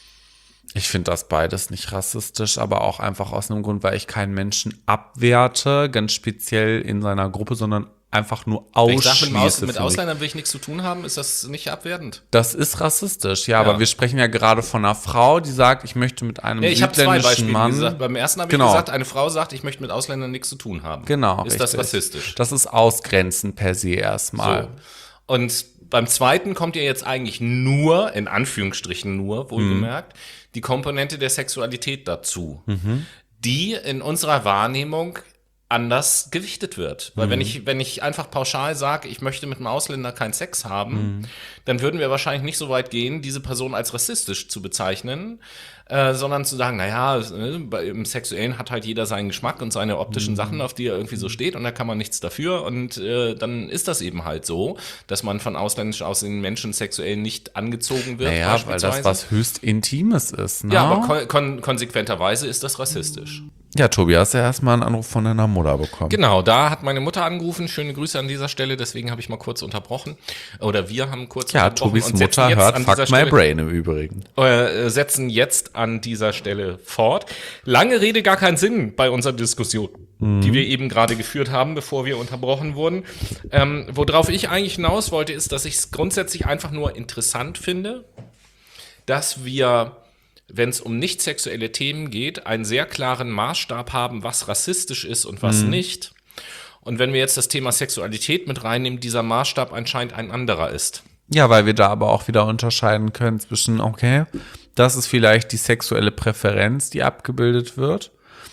Speaker 2: Ich finde das beides nicht rassistisch, aber auch einfach aus einem Grund, weil ich keinen Menschen abwerte, ganz speziell in seiner Gruppe, sondern einfach nur ausschließe.
Speaker 1: Ich sage, mit, Aus- mit Ausländern will ich nichts zu tun haben, ist das nicht abwertend?
Speaker 2: Das ist rassistisch, ja,
Speaker 1: ja.
Speaker 2: aber wir sprechen ja gerade von einer Frau, die sagt, ich möchte mit einem
Speaker 1: nee, ich
Speaker 2: südländischen
Speaker 1: zwei Beispiele
Speaker 2: Mann.
Speaker 1: Gesagt. Beim ersten habe
Speaker 2: genau.
Speaker 1: ich gesagt, eine Frau sagt, ich möchte mit Ausländern nichts zu tun haben.
Speaker 2: Genau,
Speaker 1: Ist
Speaker 2: richtig.
Speaker 1: das rassistisch?
Speaker 2: Das ist Ausgrenzen per se erstmal.
Speaker 1: So. Und beim zweiten kommt ja jetzt eigentlich nur, in Anführungsstrichen nur, wohlgemerkt, mhm. die Komponente der Sexualität dazu, mhm. die in unserer Wahrnehmung anders gewichtet wird. Weil mhm. wenn ich wenn ich einfach pauschal sage, ich möchte mit einem Ausländer keinen Sex haben, mhm. dann würden wir wahrscheinlich nicht so weit gehen, diese Person als rassistisch zu bezeichnen. äh, sondern zu sagen, naja, äh, im Sexuellen hat halt jeder seinen Geschmack und seine optischen mhm. Sachen, auf die er irgendwie so steht und da kann man nichts dafür und äh, dann ist das eben halt so, dass man von ausländisch aussehenden Menschen sexuell nicht angezogen wird.
Speaker 2: Naja, weil das was höchst Intimes ist. Ne?
Speaker 1: Ja, aber kon- kon- konsequenterweise ist das rassistisch.
Speaker 2: Ja, Tobi, hast du ja erstmal einen Anruf von deiner Mutter bekommen.
Speaker 1: Genau, da hat meine Mutter angerufen. Schöne Grüße an dieser Stelle, deswegen habe ich mal kurz unterbrochen. Oder wir haben kurz
Speaker 2: ja,
Speaker 1: unterbrochen.
Speaker 2: Tobis Mutter hört Fuck My Stelle, Brain im Übrigen.
Speaker 1: Äh, setzen jetzt an dieser Stelle fort. Lange Rede, gar keinen Sinn bei unserer Diskussion, mhm. die wir eben gerade geführt haben, bevor wir unterbrochen wurden. Ähm, worauf ich eigentlich hinaus wollte, ist, dass ich es grundsätzlich einfach nur interessant finde, dass wir, wenn es um nicht sexuelle Themen geht, einen sehr klaren Maßstab haben, was rassistisch ist und was mhm. nicht. Und wenn wir jetzt das Thema Sexualität mit reinnehmen, dieser Maßstab anscheinend ein anderer ist.
Speaker 2: Ja, weil wir da aber auch wieder unterscheiden können zwischen, okay, das ist vielleicht die sexuelle Präferenz, die abgebildet wird,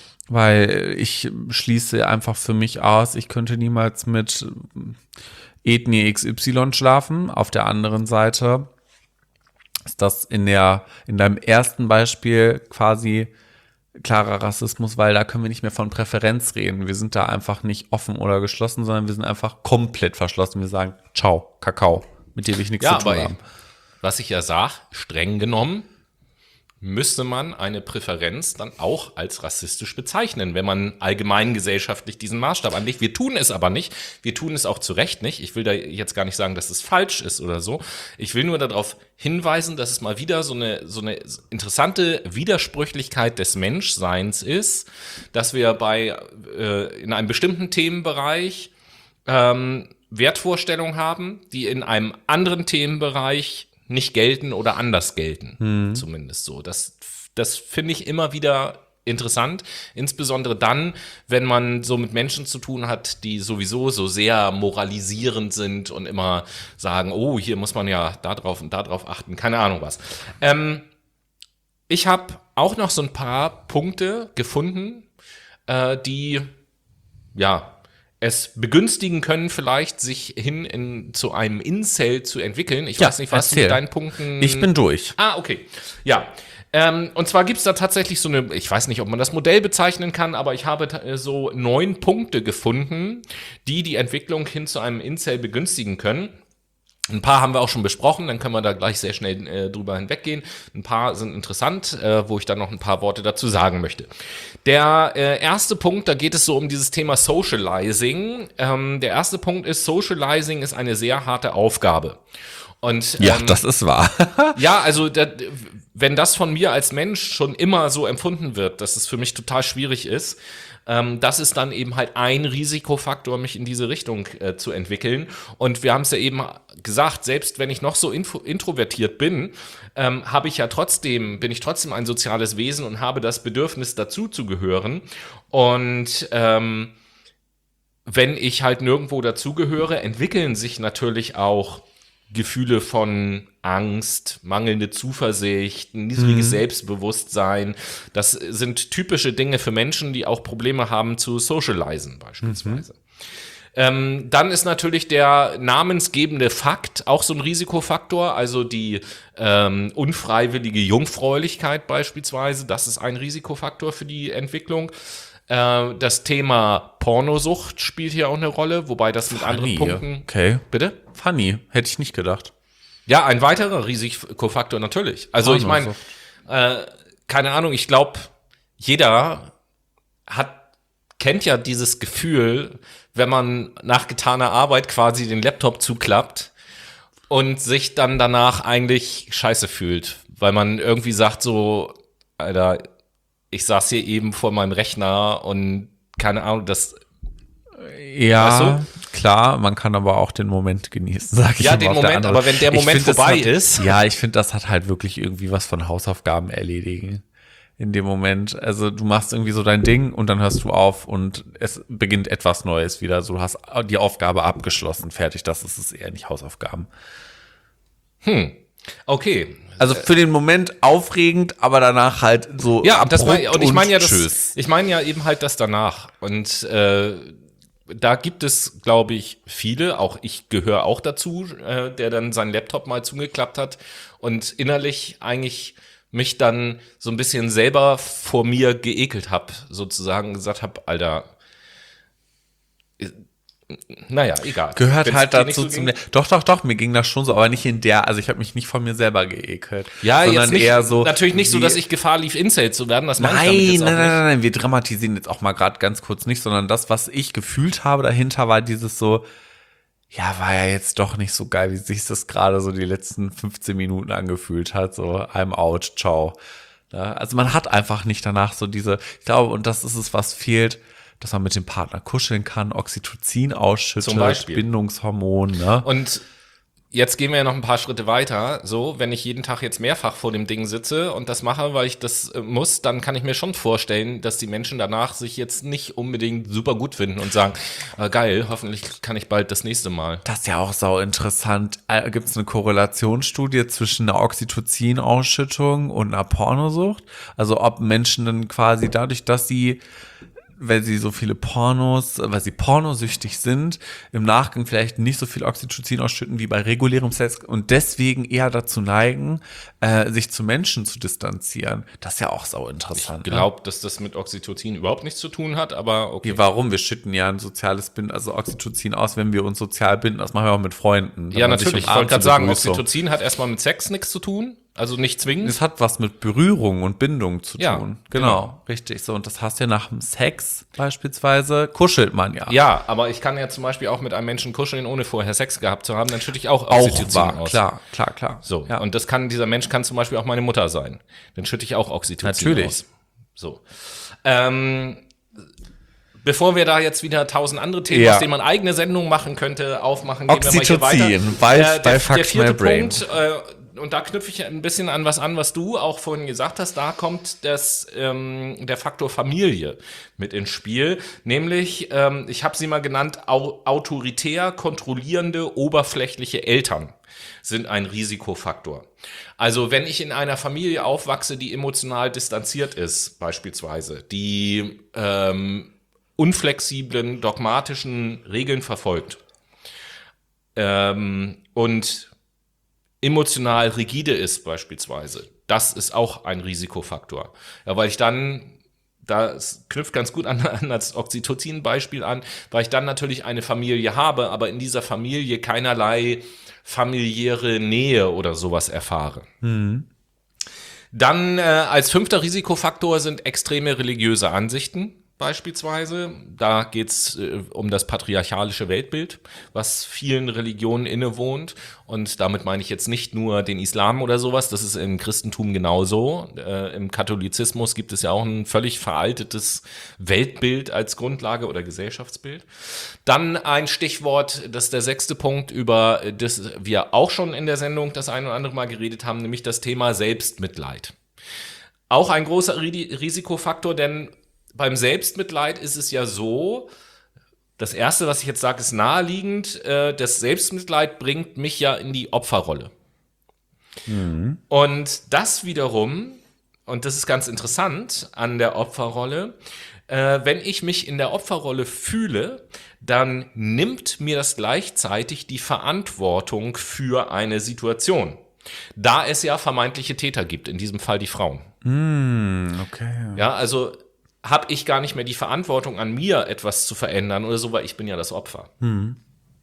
Speaker 2: weil ich schließe einfach für mich aus, ich könnte niemals mit Ethnie X Y schlafen. Auf der anderen Seite ist das in der, in deinem ersten Beispiel quasi klarer Rassismus, weil da können wir nicht mehr von Präferenz reden. Wir sind da einfach nicht offen oder geschlossen, sondern wir sind einfach komplett verschlossen. Wir sagen, ciao, Kakao, mit dem will ich nichts
Speaker 1: ja,
Speaker 2: zu tun
Speaker 1: aber
Speaker 2: haben.
Speaker 1: Was ich ja sage, streng genommen, müsste man eine Präferenz dann auch als rassistisch bezeichnen, wenn man allgemeingesellschaftlich diesen Maßstab anlegt. Wir tun es aber nicht. Wir tun es auch zu Recht nicht. Ich will da jetzt gar nicht sagen, dass es falsch ist oder so. Ich will nur darauf hinweisen, dass es mal wieder so eine, so eine interessante Widersprüchlichkeit des Menschseins ist, dass wir bei äh, in einem bestimmten Themenbereich ähm, Wertvorstellungen haben, die in einem anderen Themenbereich nicht gelten oder anders gelten, hm. zumindest so. Das, das finde ich immer wieder interessant, insbesondere dann, wenn man so mit Menschen zu tun hat, die sowieso so sehr moralisierend sind und immer sagen, oh, hier muss man ja da drauf und da drauf achten, keine Ahnung was. Ähm, ich habe auch noch so ein paar Punkte gefunden, äh, die, ja, es begünstigen können, vielleicht sich hin in, zu einem Incel zu entwickeln. Ich
Speaker 2: ja,
Speaker 1: weiß nicht, was
Speaker 2: erzähl.
Speaker 1: mit deinen Punkten...
Speaker 2: Ich bin durch.
Speaker 1: Ah, okay. Ja. Ähm, und zwar gibt's da tatsächlich so eine, ich weiß nicht, ob man das Modell bezeichnen kann, aber ich habe ta- so neun Punkte gefunden, die die Entwicklung hin zu einem Incel begünstigen können. Ein paar haben wir auch schon besprochen, dann können wir da gleich sehr schnell äh, drüber hinweggehen. Ein paar sind interessant, äh, wo ich dann noch ein paar Worte dazu sagen möchte. Der äh, erste Punkt, da geht es so um dieses Thema Socializing. Ähm, der erste Punkt ist, Socializing ist eine sehr harte Aufgabe. Und,
Speaker 2: ja,
Speaker 1: ähm,
Speaker 2: das ist wahr.
Speaker 1: ja, also da, wenn das von mir als Mensch schon immer so empfunden wird, dass es für mich total schwierig ist, ähm, das ist dann eben halt ein Risikofaktor, mich in diese Richtung äh, zu entwickeln. Und wir haben es ja eben gesagt, selbst wenn ich noch so info- introvertiert bin, ähm, habe ich ja trotzdem, bin ich trotzdem ein soziales Wesen und habe das Bedürfnis, dazu zu gehören. Und ähm, wenn ich halt nirgendwo dazugehöre, entwickeln sich natürlich auch Gefühle von Angst, mangelnde Zuversicht, niedriges mhm. Selbstbewusstsein. Das sind typische Dinge für Menschen, die auch Probleme haben zu socialisen beispielsweise. Mhm. Ähm, dann ist natürlich der namensgebende Fakt auch so ein Risikofaktor, also die ähm, unfreiwillige Jungfräulichkeit beispielsweise. Das ist ein Risikofaktor für die Entwicklung. Das Thema Pornosucht spielt hier auch eine Rolle, wobei das mit
Speaker 2: Funny,
Speaker 1: anderen Punkten...
Speaker 2: Okay.
Speaker 1: Bitte?
Speaker 2: Funny, hätte ich nicht gedacht.
Speaker 1: Ja, ein weiterer Risikofaktor natürlich. Also ich meine, äh, keine Ahnung, ich glaube, jeder hat kennt ja dieses Gefühl, wenn man nach getaner Arbeit quasi den Laptop zuklappt und sich dann danach eigentlich scheiße fühlt, weil man irgendwie sagt so, Alter, ich saß hier eben vor meinem Rechner und keine Ahnung, das...
Speaker 2: Ja,
Speaker 1: weißt du?
Speaker 2: Klar, man kann aber auch den Moment genießen, sag ich
Speaker 1: Ja,
Speaker 2: immer.
Speaker 1: den
Speaker 2: auf
Speaker 1: Moment,
Speaker 2: der
Speaker 1: aber wenn der Moment
Speaker 2: find,
Speaker 1: vorbei
Speaker 2: hat,
Speaker 1: ist...
Speaker 2: Ja, ich finde, das hat halt wirklich irgendwie was von Hausaufgaben erledigen in dem Moment. Also du machst irgendwie so dein Ding und dann hörst du auf und es beginnt etwas Neues wieder. So, du hast die Aufgabe abgeschlossen, fertig, das ist es eher nicht Hausaufgaben.
Speaker 1: Hm, okay.
Speaker 2: Also für den Moment aufregend, aber danach halt so.
Speaker 1: Ja, das mein, und ich meine ja,
Speaker 2: das,
Speaker 1: ich meine ja eben halt das danach. Und äh, da gibt es, glaube ich, viele, auch ich gehöre auch dazu, äh, der dann seinen Laptop mal zugeklappt hat und innerlich eigentlich mich dann so ein bisschen selber vor mir geekelt habe, sozusagen gesagt habe, Alter, naja, egal.
Speaker 2: Gehört
Speaker 1: Wenn's
Speaker 2: halt
Speaker 1: dir nicht
Speaker 2: dazu
Speaker 1: so
Speaker 2: zum.
Speaker 1: ging.
Speaker 2: Doch, doch, doch, mir ging das schon so, aber nicht in der, also ich habe mich nicht von mir selber geekelt.
Speaker 1: Ja,
Speaker 2: sondern
Speaker 1: jetzt nicht,
Speaker 2: eher so.
Speaker 1: natürlich nicht so,
Speaker 2: wie-
Speaker 1: dass ich Gefahr lief, Incel zu werden, das meine ich
Speaker 2: Nein,
Speaker 1: damit jetzt auch
Speaker 2: nein, nein,
Speaker 1: nicht.
Speaker 2: nein, nein, wir dramatisieren jetzt auch mal gerade ganz kurz nicht, sondern das, was ich gefühlt habe dahinter, war dieses so, ja, war ja jetzt doch nicht so geil, wie sich das gerade so die letzten fünfzehn Minuten angefühlt hat, so I'm out, ciao. Ja, also man hat einfach nicht danach so diese, ich glaube, und das ist es, was fehlt, dass man mit dem Partner kuscheln kann, Oxytocin ausschüttet,
Speaker 1: Zum Beispiel.
Speaker 2: Bindungshormon, ne?
Speaker 1: Und jetzt gehen wir ja noch ein paar Schritte weiter. So, wenn ich jeden Tag jetzt mehrfach vor dem Ding sitze und das mache, weil ich das äh, muss, dann kann ich mir schon vorstellen, dass die Menschen danach sich jetzt nicht unbedingt super gut finden und sagen, äh, geil, hoffentlich kann ich bald das nächste Mal.
Speaker 2: Das ist ja auch sau interessant. Äh, Gibt es eine Korrelationsstudie zwischen einer Oxytocin-Ausschüttung und einer Pornosucht? Also ob Menschen dann quasi dadurch, dass sie, weil sie so viele Pornos, weil sie pornosüchtig sind, im Nachgang vielleicht nicht so viel Oxytocin ausschütten wie bei regulärem Sex und deswegen eher dazu neigen, äh, sich zu Menschen zu distanzieren. Das ist ja auch sau interessant.
Speaker 1: Ich glaube, dass das mit Oxytocin überhaupt nichts zu tun hat, aber okay.
Speaker 2: Wie, warum? Wir schütten ja ein soziales Binden, also Oxytocin aus, wenn wir uns sozial binden. Das machen wir auch mit Freunden.
Speaker 1: Ja,
Speaker 2: Wenn man sich
Speaker 1: natürlich. Ich
Speaker 2: umarmt
Speaker 1: wollte gerade
Speaker 2: zur
Speaker 1: sagen,
Speaker 2: Begrüßung.
Speaker 1: Oxytocin hat erstmal mit Sex nichts zu tun, also nicht zwingend.
Speaker 2: Es hat was mit Berührung und Bindung zu
Speaker 1: Ja,
Speaker 2: tun.
Speaker 1: genau.
Speaker 2: Genau, richtig. So, und das hast du ja nach dem Sex beispielsweise, kuschelt man ja.
Speaker 1: Ja, aber ich kann ja zum Beispiel auch mit einem Menschen kuscheln, ohne vorher Sex gehabt zu haben, dann schütte ich auch
Speaker 2: Auch
Speaker 1: Oxytocin
Speaker 2: wahr,
Speaker 1: aus.
Speaker 2: klar, klar, klar.
Speaker 1: So,
Speaker 2: ja.
Speaker 1: und das kann, dieser Mensch kann zum Beispiel auch meine Mutter sein. Dann schütte ich auch Oxytocin
Speaker 2: Natürlich.
Speaker 1: aus. So. Ähm, bevor wir da jetzt wieder tausend andere Themen,
Speaker 2: Ja.
Speaker 1: aus denen man eigene Sendungen machen könnte, aufmachen, gehen wir mal hier
Speaker 2: Oxytocin,
Speaker 1: weiter.
Speaker 2: bei-
Speaker 1: Äh,
Speaker 2: bei
Speaker 1: der,
Speaker 2: Fuck
Speaker 1: der vierte
Speaker 2: My Brain.
Speaker 1: Punkt, äh, und da knüpfe ich ein bisschen an was an, was du auch vorhin gesagt hast, da kommt das, ähm, der Faktor Familie mit ins Spiel. Nämlich, ähm, ich habe sie mal genannt, au autoritär kontrollierende, oberflächliche Eltern sind ein Risikofaktor. Also wenn ich in einer Familie aufwachse, die emotional distanziert ist, beispielsweise, die ähm, unflexiblen, dogmatischen Regeln verfolgt ähm, und emotional rigide ist beispielsweise, das ist auch ein Risikofaktor. Ja, weil ich dann, das knüpft ganz gut an, an das Oxytocin-Beispiel an, weil ich dann natürlich eine Familie habe, aber in dieser Familie keinerlei familiäre Nähe oder sowas erfahre.
Speaker 2: Mhm.
Speaker 1: Dann äh, als fünfter Risikofaktor sind extreme religiöse Ansichten beispielsweise. Da geht's äh, um das patriarchalische Weltbild, was vielen Religionen innewohnt. Und damit meine ich jetzt nicht nur den Islam oder sowas, das ist im Christentum genauso. Äh, im Katholizismus gibt es ja auch ein völlig veraltetes Weltbild als Grundlage oder Gesellschaftsbild. Dann ein Stichwort, das ist der sechste Punkt, über das wir auch schon in der Sendung das ein oder andere Mal geredet haben, nämlich das Thema Selbstmitleid. Auch ein großer Risikofaktor, denn beim Selbstmitleid ist es ja so, das Erste, was ich jetzt sage, ist naheliegend, äh, das Selbstmitleid bringt mich ja in die Opferrolle. Mhm. Und das wiederum, und das ist ganz interessant an der Opferrolle, äh, wenn ich mich in der Opferrolle fühle, dann nimmt mir das gleichzeitig die Verantwortung für eine Situation. Da es ja vermeintliche Täter gibt, in diesem Fall die Frauen.
Speaker 2: Mm, okay.
Speaker 1: Ja, also habe ich gar nicht mehr die Verantwortung an mir, etwas zu verändern oder so, weil ich bin ja das Opfer.
Speaker 2: Mhm.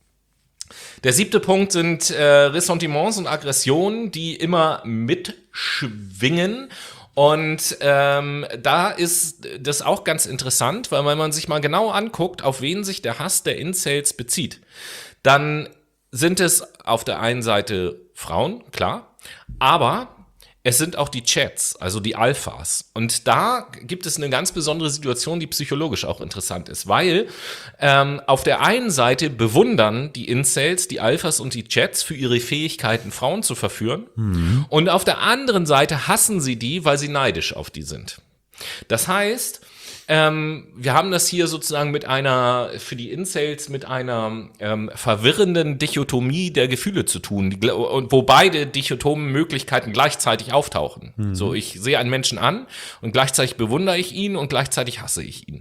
Speaker 1: Der siebte Punkt sind äh, Ressentiments und Aggressionen, die immer mitschwingen. Und ähm, da ist das auch ganz interessant, weil wenn man sich mal genau anguckt, auf wen sich der Hass der Incels bezieht, dann sind es auf der einen Seite Frauen, klar, aber es sind auch die Chats, also die Alphas. Und da gibt es eine ganz besondere Situation, die psychologisch auch interessant ist, weil ähm, auf der einen Seite bewundern die Incels, die Alphas und die Chats für ihre Fähigkeiten, Frauen zu verführen. Mhm. Und auf der anderen Seite hassen sie die, weil sie neidisch auf die sind. Das heißt, Ähm, wir haben das hier sozusagen mit einer, für die Incels, mit einer ähm, verwirrenden Dichotomie der Gefühle zu tun, die, und wo beide dichotomen Möglichkeiten gleichzeitig auftauchen. Mhm. So, ich sehe einen Menschen an und gleichzeitig bewundere ich ihn und gleichzeitig hasse ich ihn.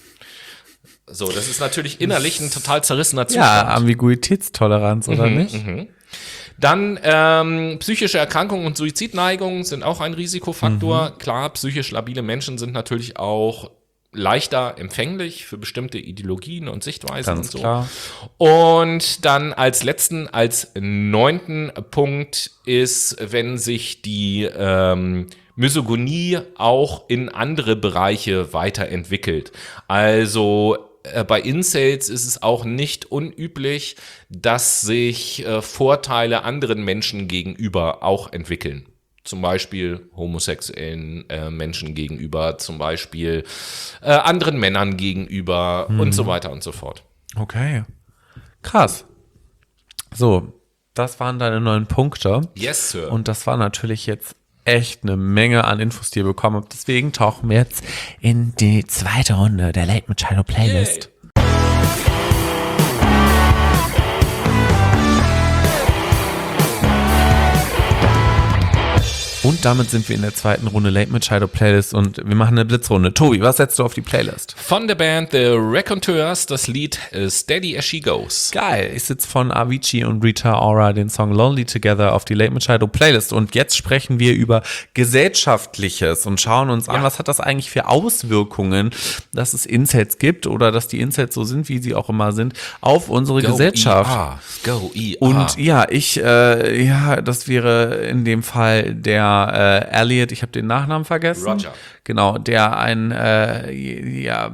Speaker 1: So, das ist natürlich innerlich ein total zerrissener Zustand.
Speaker 2: Ja, Ambiguitätstoleranz, oder
Speaker 1: mhm,
Speaker 2: nicht?
Speaker 1: Mhm. Dann ähm, psychische Erkrankungen und Suizidneigung sind auch ein Risikofaktor.
Speaker 2: Mhm.
Speaker 1: Klar, psychisch labile Menschen sind natürlich auch leichter empfänglich für bestimmte Ideologien und Sichtweisen
Speaker 2: Ganz
Speaker 1: und so.
Speaker 2: klar.
Speaker 1: Und dann als letzten, als neunten Punkt ist, wenn sich die ähm, Misogynie auch in andere Bereiche weiterentwickelt. Also äh, bei Incels ist es auch nicht unüblich, dass sich äh, Vorteile anderen Menschen gegenüber auch entwickeln. Zum Beispiel homosexuellen äh, Menschen gegenüber, zum Beispiel äh, anderen Männern gegenüber mhm. und so weiter und so fort.
Speaker 2: Okay. Krass. So, das waren deine neun Punkte.
Speaker 1: Yes, Sir.
Speaker 2: Und das war natürlich jetzt echt eine Menge an Infos, die ihr bekommen habt. Deswegen tauchen wir jetzt in die zweite Runde der Late Machado Playlist. Yay. Und damit sind wir in der zweiten Runde Late Machado Playlist und wir machen eine Blitzrunde. Tobi, was setzt du auf die Playlist?
Speaker 1: Von der Band The Raconteurs das Lied Steady As She Goes.
Speaker 2: Geil. Ich sitze von Avicii und Rita Ora den Song Lonely Together auf die Late Machado Playlist und jetzt sprechen wir über Gesellschaftliches und schauen uns ja. an, was hat das eigentlich für Auswirkungen, dass es Incels gibt oder dass die Incels so sind, wie sie auch immer sind, auf unsere
Speaker 1: Go
Speaker 2: Gesellschaft.
Speaker 1: I A. Go I A.
Speaker 2: Und ja, ich, äh, ja, das wäre in dem Fall der Äh, Elliot, ich habe den Nachnamen vergessen.
Speaker 1: Roger.
Speaker 2: Genau, der ein äh, ja,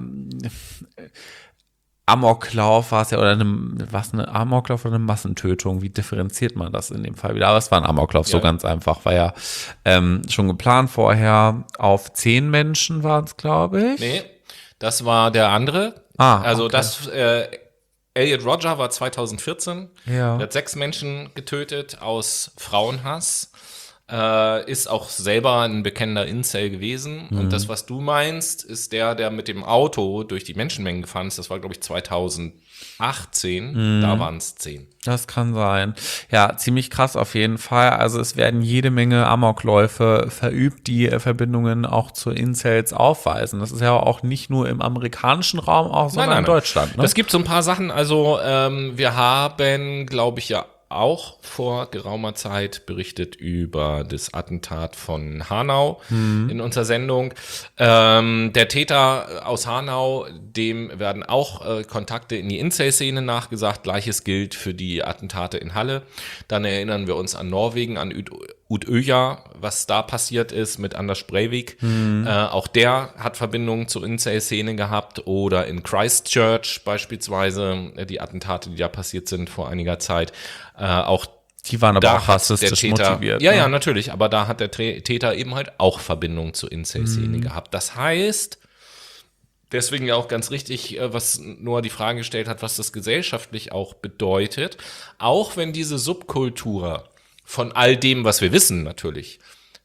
Speaker 2: Amoklauf war es ja, oder eine, was, eine Amoklauf oder eine Massentötung? Wie differenziert man das in dem Fall wieder? Aber es war ein Amoklauf, ja. so ganz einfach. War ja ähm, schon geplant vorher auf zehn Menschen waren es, glaube ich.
Speaker 1: Nee, das war der andere.
Speaker 2: Ah,
Speaker 1: also
Speaker 2: okay.
Speaker 1: das äh, Elliot Rodger war zwanzig vierzehn.
Speaker 2: Ja.
Speaker 1: Er hat sechs Menschen getötet aus Frauenhass. Äh, ist auch selber ein bekennender Incel gewesen. Mhm. Und das, was du meinst, ist der, der mit dem Auto durch die Menschenmengen gefahren ist. Das war, glaube ich, zwanzig achtzehn. Mhm. Da waren es zehn.
Speaker 2: Das kann sein. Ja, ziemlich krass auf jeden Fall. Also es werden jede Menge Amokläufe verübt, die Verbindungen auch zu Incels aufweisen. Das ist ja auch nicht nur im amerikanischen Raum, auch sondern nein, nein, in Deutschland. Ne?
Speaker 1: Es gibt so ein paar Sachen. Also ähm, wir haben, glaube ich, ja auch vor geraumer Zeit berichtet über das Attentat von Hanau mhm. in unserer Sendung. Ähm, der Täter aus Hanau, dem werden auch äh, Kontakte in die Incel-Szene nachgesagt. Gleiches gilt für die Attentate in Halle. Dann erinnern wir uns an Norwegen, an Utøya, was da passiert ist mit Anders Breivik. Mhm. Äh, auch der hat Verbindungen zur Incel-Szene gehabt. Oder in Christchurch beispielsweise, äh, die Attentate, die da passiert sind vor einiger Zeit. Äh, auch
Speaker 2: die waren aber auch rassistisch
Speaker 1: Täter,
Speaker 2: motiviert.
Speaker 1: Ja,
Speaker 2: ne?
Speaker 1: ja, natürlich. Aber da hat der Täter eben halt auch Verbindungen zur Incel-Szene mhm. gehabt. Das heißt, deswegen ja auch ganz richtig, was Noah die Frage gestellt hat, was das gesellschaftlich auch bedeutet. Auch wenn diese Subkultur von all dem, was wir wissen natürlich,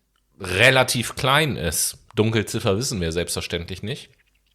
Speaker 1: relativ klein ist. Dunkelziffer wissen wir selbstverständlich nicht.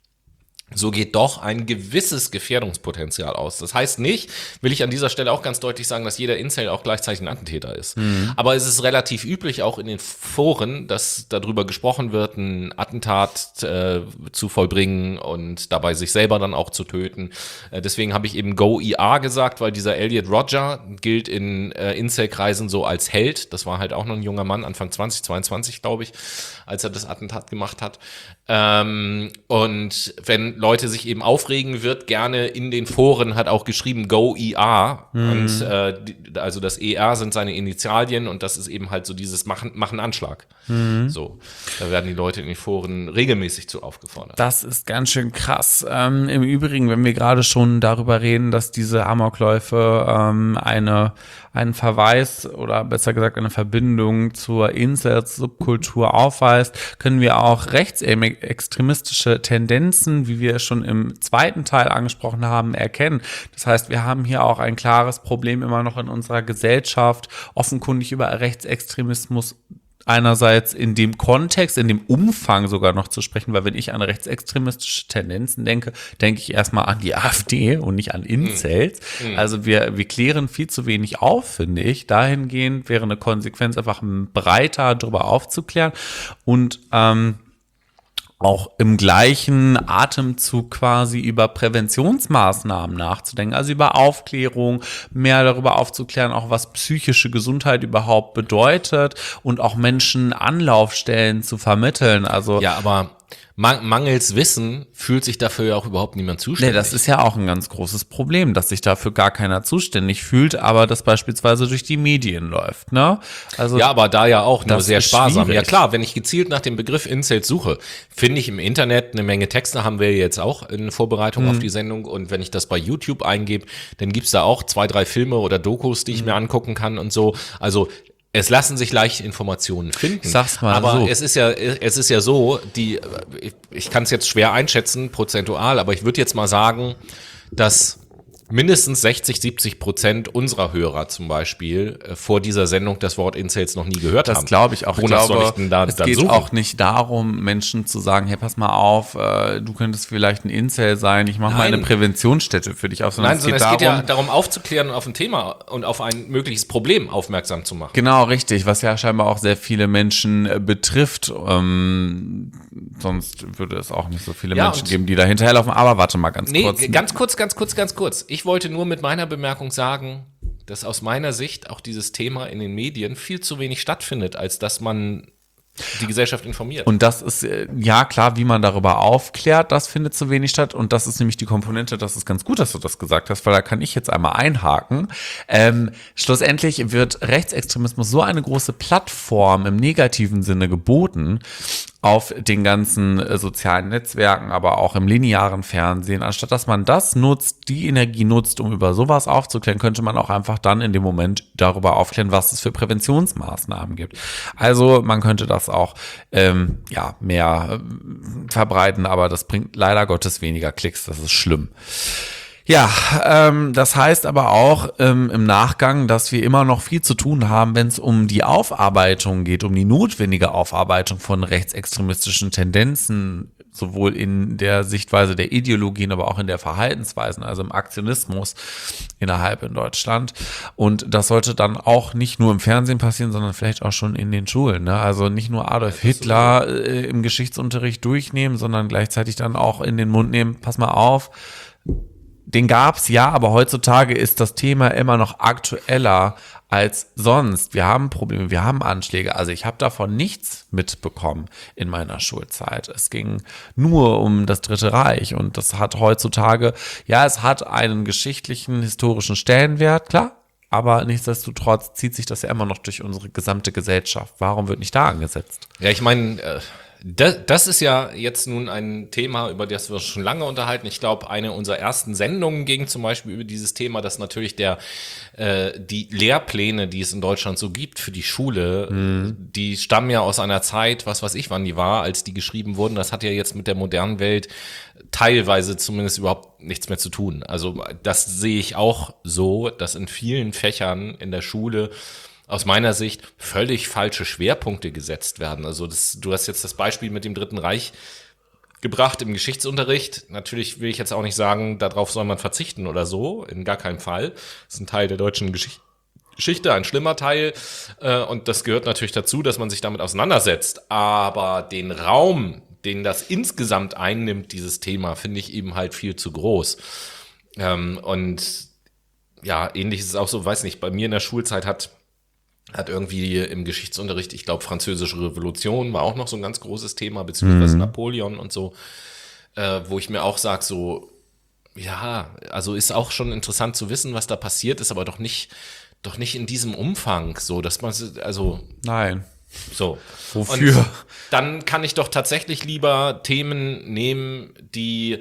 Speaker 1: So geht doch ein gewisses Gefährdungspotenzial aus. Das heißt nicht, will ich an dieser Stelle auch ganz deutlich sagen, dass jeder Incel auch gleichzeitig ein Attentäter ist. Mhm. Aber es ist relativ üblich, auch in den Foren, dass darüber gesprochen wird, ein Attentat äh, zu vollbringen und dabei sich selber dann auch zu töten. Äh, deswegen habe ich eben Go I A gesagt, weil dieser Elliot Rodger gilt in äh, Incel-Kreisen so als Held. Das war halt auch noch ein junger Mann, Anfang zwanzig, zweiundzwanzig, glaube ich, als er das Attentat gemacht hat. Ähm, und wenn Leute sich eben aufregen, wird gerne in den Foren hat auch geschrieben Go I A mhm. und äh, die, also das E R sind seine Initialien und das ist eben halt so dieses Machen, machen Anschlag. Mhm. So, da werden die Leute in den Foren regelmäßig zu aufgefordert.
Speaker 2: Das ist ganz schön krass. Ähm, im Übrigen, wenn wir gerade schon darüber reden, dass diese Amokläufe ähm, eine einen Verweis oder besser gesagt eine Verbindung zur Incel-Subkultur aufweist, können wir auch rechtsextremistische Tendenzen, wie wir schon im zweiten Teil angesprochen haben, erkennen. Das heißt, wir haben hier auch ein klares Problem immer noch in unserer Gesellschaft, offenkundig über Rechtsextremismus einerseits in dem Kontext, in dem Umfang sogar noch zu sprechen, weil wenn ich an rechtsextremistische Tendenzen denke, denke ich erstmal an die AfD und nicht an Incels. Mhm. Also wir, wir klären viel zu wenig auf, finde ich. Dahingehend wäre eine Konsequenz einfach breiter darüber aufzuklären und ähm, auch im gleichen Atemzug quasi über Präventionsmaßnahmen nachzudenken, also über Aufklärung, mehr darüber aufzuklären, auch was psychische Gesundheit überhaupt bedeutet und auch Menschen Anlaufstellen zu vermitteln. Also
Speaker 1: Ja, aber man, mangels Wissen fühlt sich dafür ja auch überhaupt niemand zuständig.
Speaker 2: Nee, das ist ja auch ein ganz großes Problem, dass sich dafür gar keiner zuständig fühlt, aber das beispielsweise durch die Medien läuft, ne? Also
Speaker 1: Ja, aber da ja auch nur
Speaker 2: das
Speaker 1: sehr
Speaker 2: ist
Speaker 1: sparsam.
Speaker 2: schwierig.
Speaker 1: Ja klar, wenn ich gezielt nach dem Begriff Incels suche, finde ich im Internet eine Menge Texte, haben wir jetzt auch in Vorbereitung
Speaker 2: Mhm.
Speaker 1: auf die Sendung. Und wenn ich das bei YouTube eingebe, dann gibt's da auch zwei, drei Filme oder Dokus, die ich
Speaker 2: Mhm.
Speaker 1: mir angucken kann und so. Also es lassen sich leicht Informationen finden.
Speaker 2: Ich sag's mal
Speaker 1: aber
Speaker 2: so.
Speaker 1: es ist ja, es ist ja so, die, ich, ich kann es jetzt schwer einschätzen, prozentual, aber ich würde jetzt mal sagen, dass mindestens sechzig, siebzig Prozent unserer Hörer zum Beispiel äh, vor dieser Sendung das Wort Incels noch nie gehört
Speaker 2: Das
Speaker 1: haben.
Speaker 2: glaube ich auch. Ich
Speaker 1: Wonach
Speaker 2: glaube,
Speaker 1: soll ich denn da
Speaker 2: es
Speaker 1: dann
Speaker 2: geht
Speaker 1: suchen?
Speaker 2: auch nicht darum, Menschen zu sagen, hey, pass mal auf, äh, du könntest vielleicht ein Incel sein, ich mache mal
Speaker 1: Nein.
Speaker 2: eine Präventionsstätte für dich auf, sondern
Speaker 1: Nein,
Speaker 2: es
Speaker 1: sondern
Speaker 2: geht
Speaker 1: es geht
Speaker 2: darum,
Speaker 1: ja darum aufzuklären und auf ein Thema und auf ein mögliches Problem aufmerksam zu machen.
Speaker 2: genau, richtig, was ja scheinbar auch sehr viele Menschen äh, betrifft. Ähm, sonst würde es auch nicht so viele
Speaker 1: Ja,
Speaker 2: Menschen
Speaker 1: und-
Speaker 2: geben, die da hinterherlaufen. Aber warte mal ganz
Speaker 1: Nee,
Speaker 2: kurz.
Speaker 1: ganz kurz, ganz kurz, ganz kurz. Ich wollte nur mit meiner Bemerkung sagen, dass aus meiner Sicht auch dieses Thema in den Medien viel zu wenig stattfindet, als dass man die Gesellschaft informiert.
Speaker 2: Und das ist, äh, ja klar, wie man darüber aufklärt, das findet zu wenig statt. Und das ist nämlich die Komponente, das ist ganz gut, dass du das gesagt hast, weil da kann ich jetzt einmal einhaken. Ähm, schlussendlich wird Rechtsextremismus so eine große Plattform im negativen Sinne geboten auf den ganzen äh, sozialen Netzwerken, aber auch im linearen Fernsehen. Anstatt dass man das nutzt, die Energie nutzt, um über sowas aufzuklären, könnte man auch einfach dann in dem Moment darüber aufklären, was es für Präventionsmaßnahmen gibt. Also man könnte das auch ähm, ja mehr äh, verbreiten, aber das bringt leider Gottes weniger Klicks. Das ist schlimm. Ja, ähm, das heißt aber auch ähm, im Nachgang, dass wir immer noch viel zu tun haben, wenn es um die Aufarbeitung geht, um die notwendige Aufarbeitung von rechtsextremistischen Tendenzen, sowohl in der Sichtweise der Ideologien, aber auch in der Verhaltensweisen, also im Aktionismus innerhalb in Deutschland. Und das sollte dann auch nicht nur im Fernsehen passieren, sondern vielleicht auch schon in den Schulen. Ne? Also nicht nur Adolf Hitler äh, im Geschichtsunterricht durchnehmen, sondern gleichzeitig dann auch in den Mund nehmen, pass mal auf, den gab's ja, aber heutzutage ist das Thema immer noch aktueller als sonst. Wir haben Probleme, wir haben Anschläge. Also ich habe davon nichts mitbekommen in meiner Schulzeit. Es ging nur um das Dritte Reich und das hat heutzutage, ja, es hat einen geschichtlichen, historischen Stellenwert, klar, aber nichtsdestotrotz zieht sich das ja immer noch durch unsere gesamte Gesellschaft. Warum wird nicht da angesetzt?
Speaker 1: Ja, ich meine, äh, das, das ist ja jetzt nun ein Thema, über das wir uns schon lange unterhalten. Ich glaube, eine unserer ersten Sendungen ging zum Beispiel über dieses Thema, dass natürlich der äh, die Lehrpläne, die es in Deutschland so gibt für die Schule, mhm. die stammen ja aus einer Zeit, was weiß ich, wann die war, als die geschrieben wurden. Das hat ja jetzt mit der modernen Welt teilweise zumindest überhaupt nichts mehr zu tun. Also das sehe ich auch so, dass in vielen Fächern in der Schule aus meiner Sicht völlig falsche Schwerpunkte gesetzt werden. Also das, du hast jetzt das Beispiel mit dem Dritten Reich gebracht im Geschichtsunterricht. Natürlich will ich jetzt auch nicht sagen, darauf soll man verzichten oder so, in gar keinem Fall. Das ist ein Teil der deutschen Geschichte. Geschichte, ein schlimmer Teil, äh, und das gehört natürlich dazu, dass man sich damit auseinandersetzt. Aber den Raum, den das insgesamt einnimmt, dieses Thema, finde ich eben halt viel zu groß. Ähm, und ja, ähnlich ist es auch so, weiß nicht, bei mir in der Schulzeit hat hat irgendwie im Geschichtsunterricht, ich glaube, Französische Revolution war auch noch so ein ganz großes Thema, beziehungsweise mhm. Napoleon und so, äh, wo ich mir auch sage, so, ja, also ist auch schon interessant zu wissen, was da passiert ist, aber doch nicht, doch nicht in diesem Umfang, so, dass man, also.
Speaker 2: Nein.
Speaker 1: So.
Speaker 2: Wofür?
Speaker 1: Und dann kann ich doch tatsächlich lieber Themen nehmen, die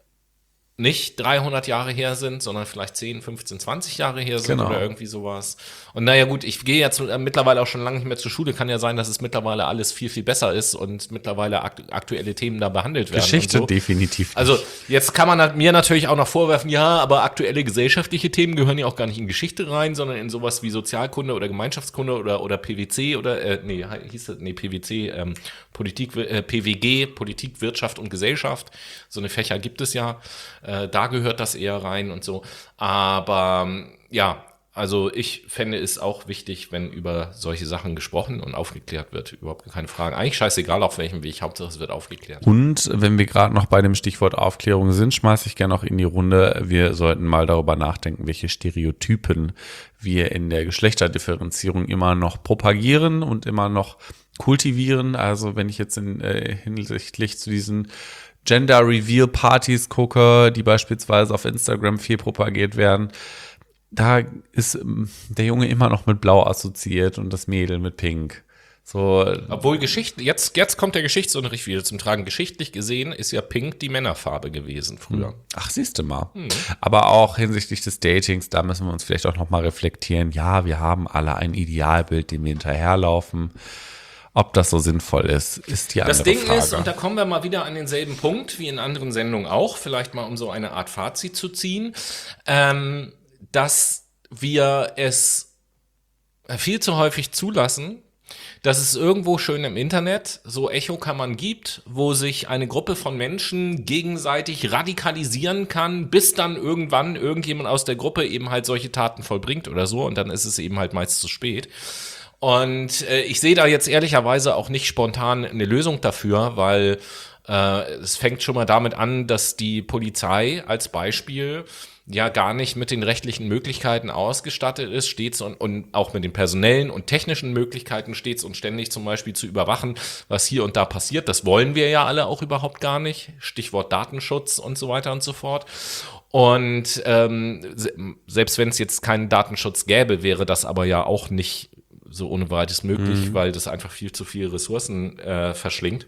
Speaker 1: nicht dreihundert Jahre her sind, sondern vielleicht zehn, fünfzehn, zwanzig Jahre her sind
Speaker 2: genau.
Speaker 1: oder irgendwie sowas. Und naja gut, ich gehe jetzt mittlerweile auch schon lange nicht mehr zur Schule. Kann ja sein, dass es mittlerweile alles viel, viel besser ist und mittlerweile akt- aktuelle Themen da behandelt werden.
Speaker 2: Geschichte
Speaker 1: und so.
Speaker 2: definitiv nicht.
Speaker 1: Also jetzt kann man mir natürlich auch noch vorwerfen, ja, aber aktuelle gesellschaftliche Themen gehören ja auch gar nicht in Geschichte rein, sondern in sowas wie Sozialkunde oder Gemeinschaftskunde oder oder P W C oder, äh, nee, hieß das, nee, P W C, ähm, Politik, äh, P W G, Politik, Wirtschaft und Gesellschaft. So eine Fächer gibt es ja. Äh, da gehört das eher rein und so. Aber ja, Also ich fände es auch wichtig, wenn über solche Sachen gesprochen und aufgeklärt wird. Überhaupt keine Frage. Eigentlich scheißegal auf welchem Weg, Hauptsache es wird aufgeklärt.
Speaker 2: Und wenn wir gerade noch bei dem Stichwort Aufklärung sind, schmeiße ich gerne noch in die Runde. Wir sollten mal darüber nachdenken, welche Stereotypen wir in der Geschlechterdifferenzierung immer noch propagieren und immer noch kultivieren. Also wenn ich jetzt in, äh, hinsichtlich zu diesen Gender-Reveal-Partys gucke, die beispielsweise auf Instagram viel propagiert werden, da ist der Junge immer noch mit Blau assoziiert und das Mädel mit Pink. So.
Speaker 1: Obwohl Geschichte, jetzt, jetzt kommt der Geschichtsunterricht wieder zum Tragen. Geschichtlich gesehen ist ja Pink die Männerfarbe gewesen früher.
Speaker 2: Ach, siehst du mal. Hm. Aber auch hinsichtlich des Datings, da müssen wir uns vielleicht auch noch mal reflektieren. Ja, wir haben alle ein Idealbild, dem wir hinterherlaufen. Ob das so sinnvoll ist, ist die andere
Speaker 1: Das Ding
Speaker 2: Frage.
Speaker 1: ist, und da kommen wir mal wieder an denselben Punkt wie in anderen Sendungen auch, vielleicht mal um so eine Art Fazit zu ziehen, ähm, dass wir es viel zu häufig zulassen, dass es irgendwo schön im Internet so Echokammern gibt, wo sich eine Gruppe von Menschen gegenseitig radikalisieren kann, bis dann irgendwann irgendjemand aus der Gruppe eben halt solche Taten vollbringt oder so, und dann ist es eben halt meist zu spät. Und äh, ich sehe da jetzt ehrlicherweise auch nicht spontan eine Lösung dafür, weil äh, es fängt schon mal damit an, dass die Polizei als Beispiel ja gar nicht mit den rechtlichen Möglichkeiten ausgestattet ist, stets und, und auch mit den personellen und technischen Möglichkeiten stets und ständig zum Beispiel zu überwachen, was hier und da passiert. Das wollen wir ja alle auch überhaupt gar nicht. Stichwort Datenschutz und so weiter und so fort. Und ähm, selbst wenn es jetzt keinen Datenschutz gäbe, wäre das aber ja auch nicht so ohne weiteres möglich, mhm. weil das einfach viel zu viele Ressourcen äh, verschlingt.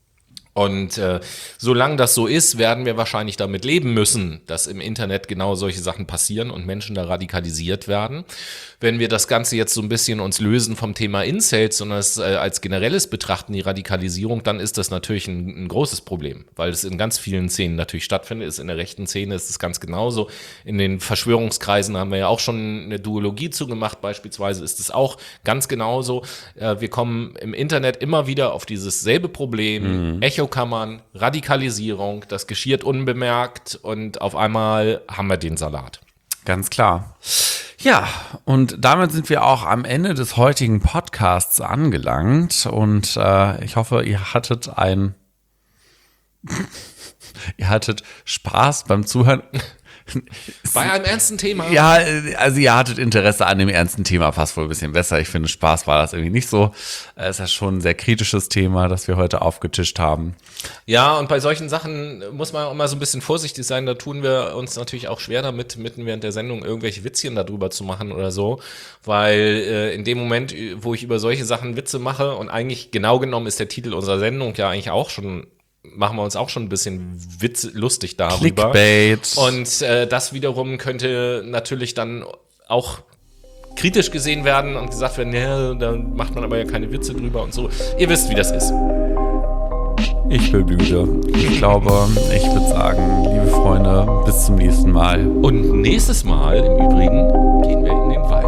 Speaker 1: Und äh, solange das so ist, werden wir wahrscheinlich damit leben müssen, dass im Internet genau solche Sachen passieren und Menschen da radikalisiert werden. Wenn wir das Ganze jetzt so ein bisschen uns lösen vom Thema Incels, sondern es äh, als generelles betrachten, die Radikalisierung, dann ist das natürlich ein, ein großes Problem, weil es in ganz vielen Szenen natürlich stattfindet. Ist in der rechten Szene ist es ganz genauso. In den Verschwörungskreisen haben wir ja auch schon eine Duologie zugemacht, beispielsweise ist es auch ganz genauso. Äh, wir kommen im Internet immer wieder auf dieses selbe Problem, mhm. Echokammern, Radikalisierung, das geschieht unbemerkt und auf einmal haben wir den Salat.
Speaker 2: Ganz klar. Ja, und damit sind wir auch am Ende des heutigen Podcasts angelangt und äh, ich hoffe, ihr hattet ein ihr hattet Spaß beim Zuhören.
Speaker 1: Bei einem ernsten Thema.
Speaker 2: Ja, also ihr hattet Interesse an dem ernsten Thema, passt wohl ein bisschen besser. Ich finde, Spaß war das irgendwie nicht so. Es ist ja schon ein sehr kritisches Thema, das wir heute aufgetischt haben.
Speaker 1: Ja, und bei solchen Sachen muss man auch immer so ein bisschen vorsichtig sein. Da tun wir uns natürlich auch schwer damit, mitten während der Sendung irgendwelche Witzchen darüber zu machen oder so. Weil äh, in dem Moment, wo ich über solche Sachen Witze mache, und eigentlich genau genommen ist der Titel unserer Sendung ja eigentlich auch schon, machen wir uns auch schon ein bisschen witz, lustig darüber.
Speaker 2: Clickbait.
Speaker 1: Und äh, das wiederum könnte natürlich dann auch kritisch gesehen werden und gesagt werden, ja, da macht man aber ja keine Witze drüber und so. Ihr wisst, wie das ist.
Speaker 2: Ich bin müde. Ich glaube, ich würde sagen, liebe Freunde, bis zum nächsten Mal.
Speaker 1: Und nächstes Mal im Übrigen gehen wir in den Wald.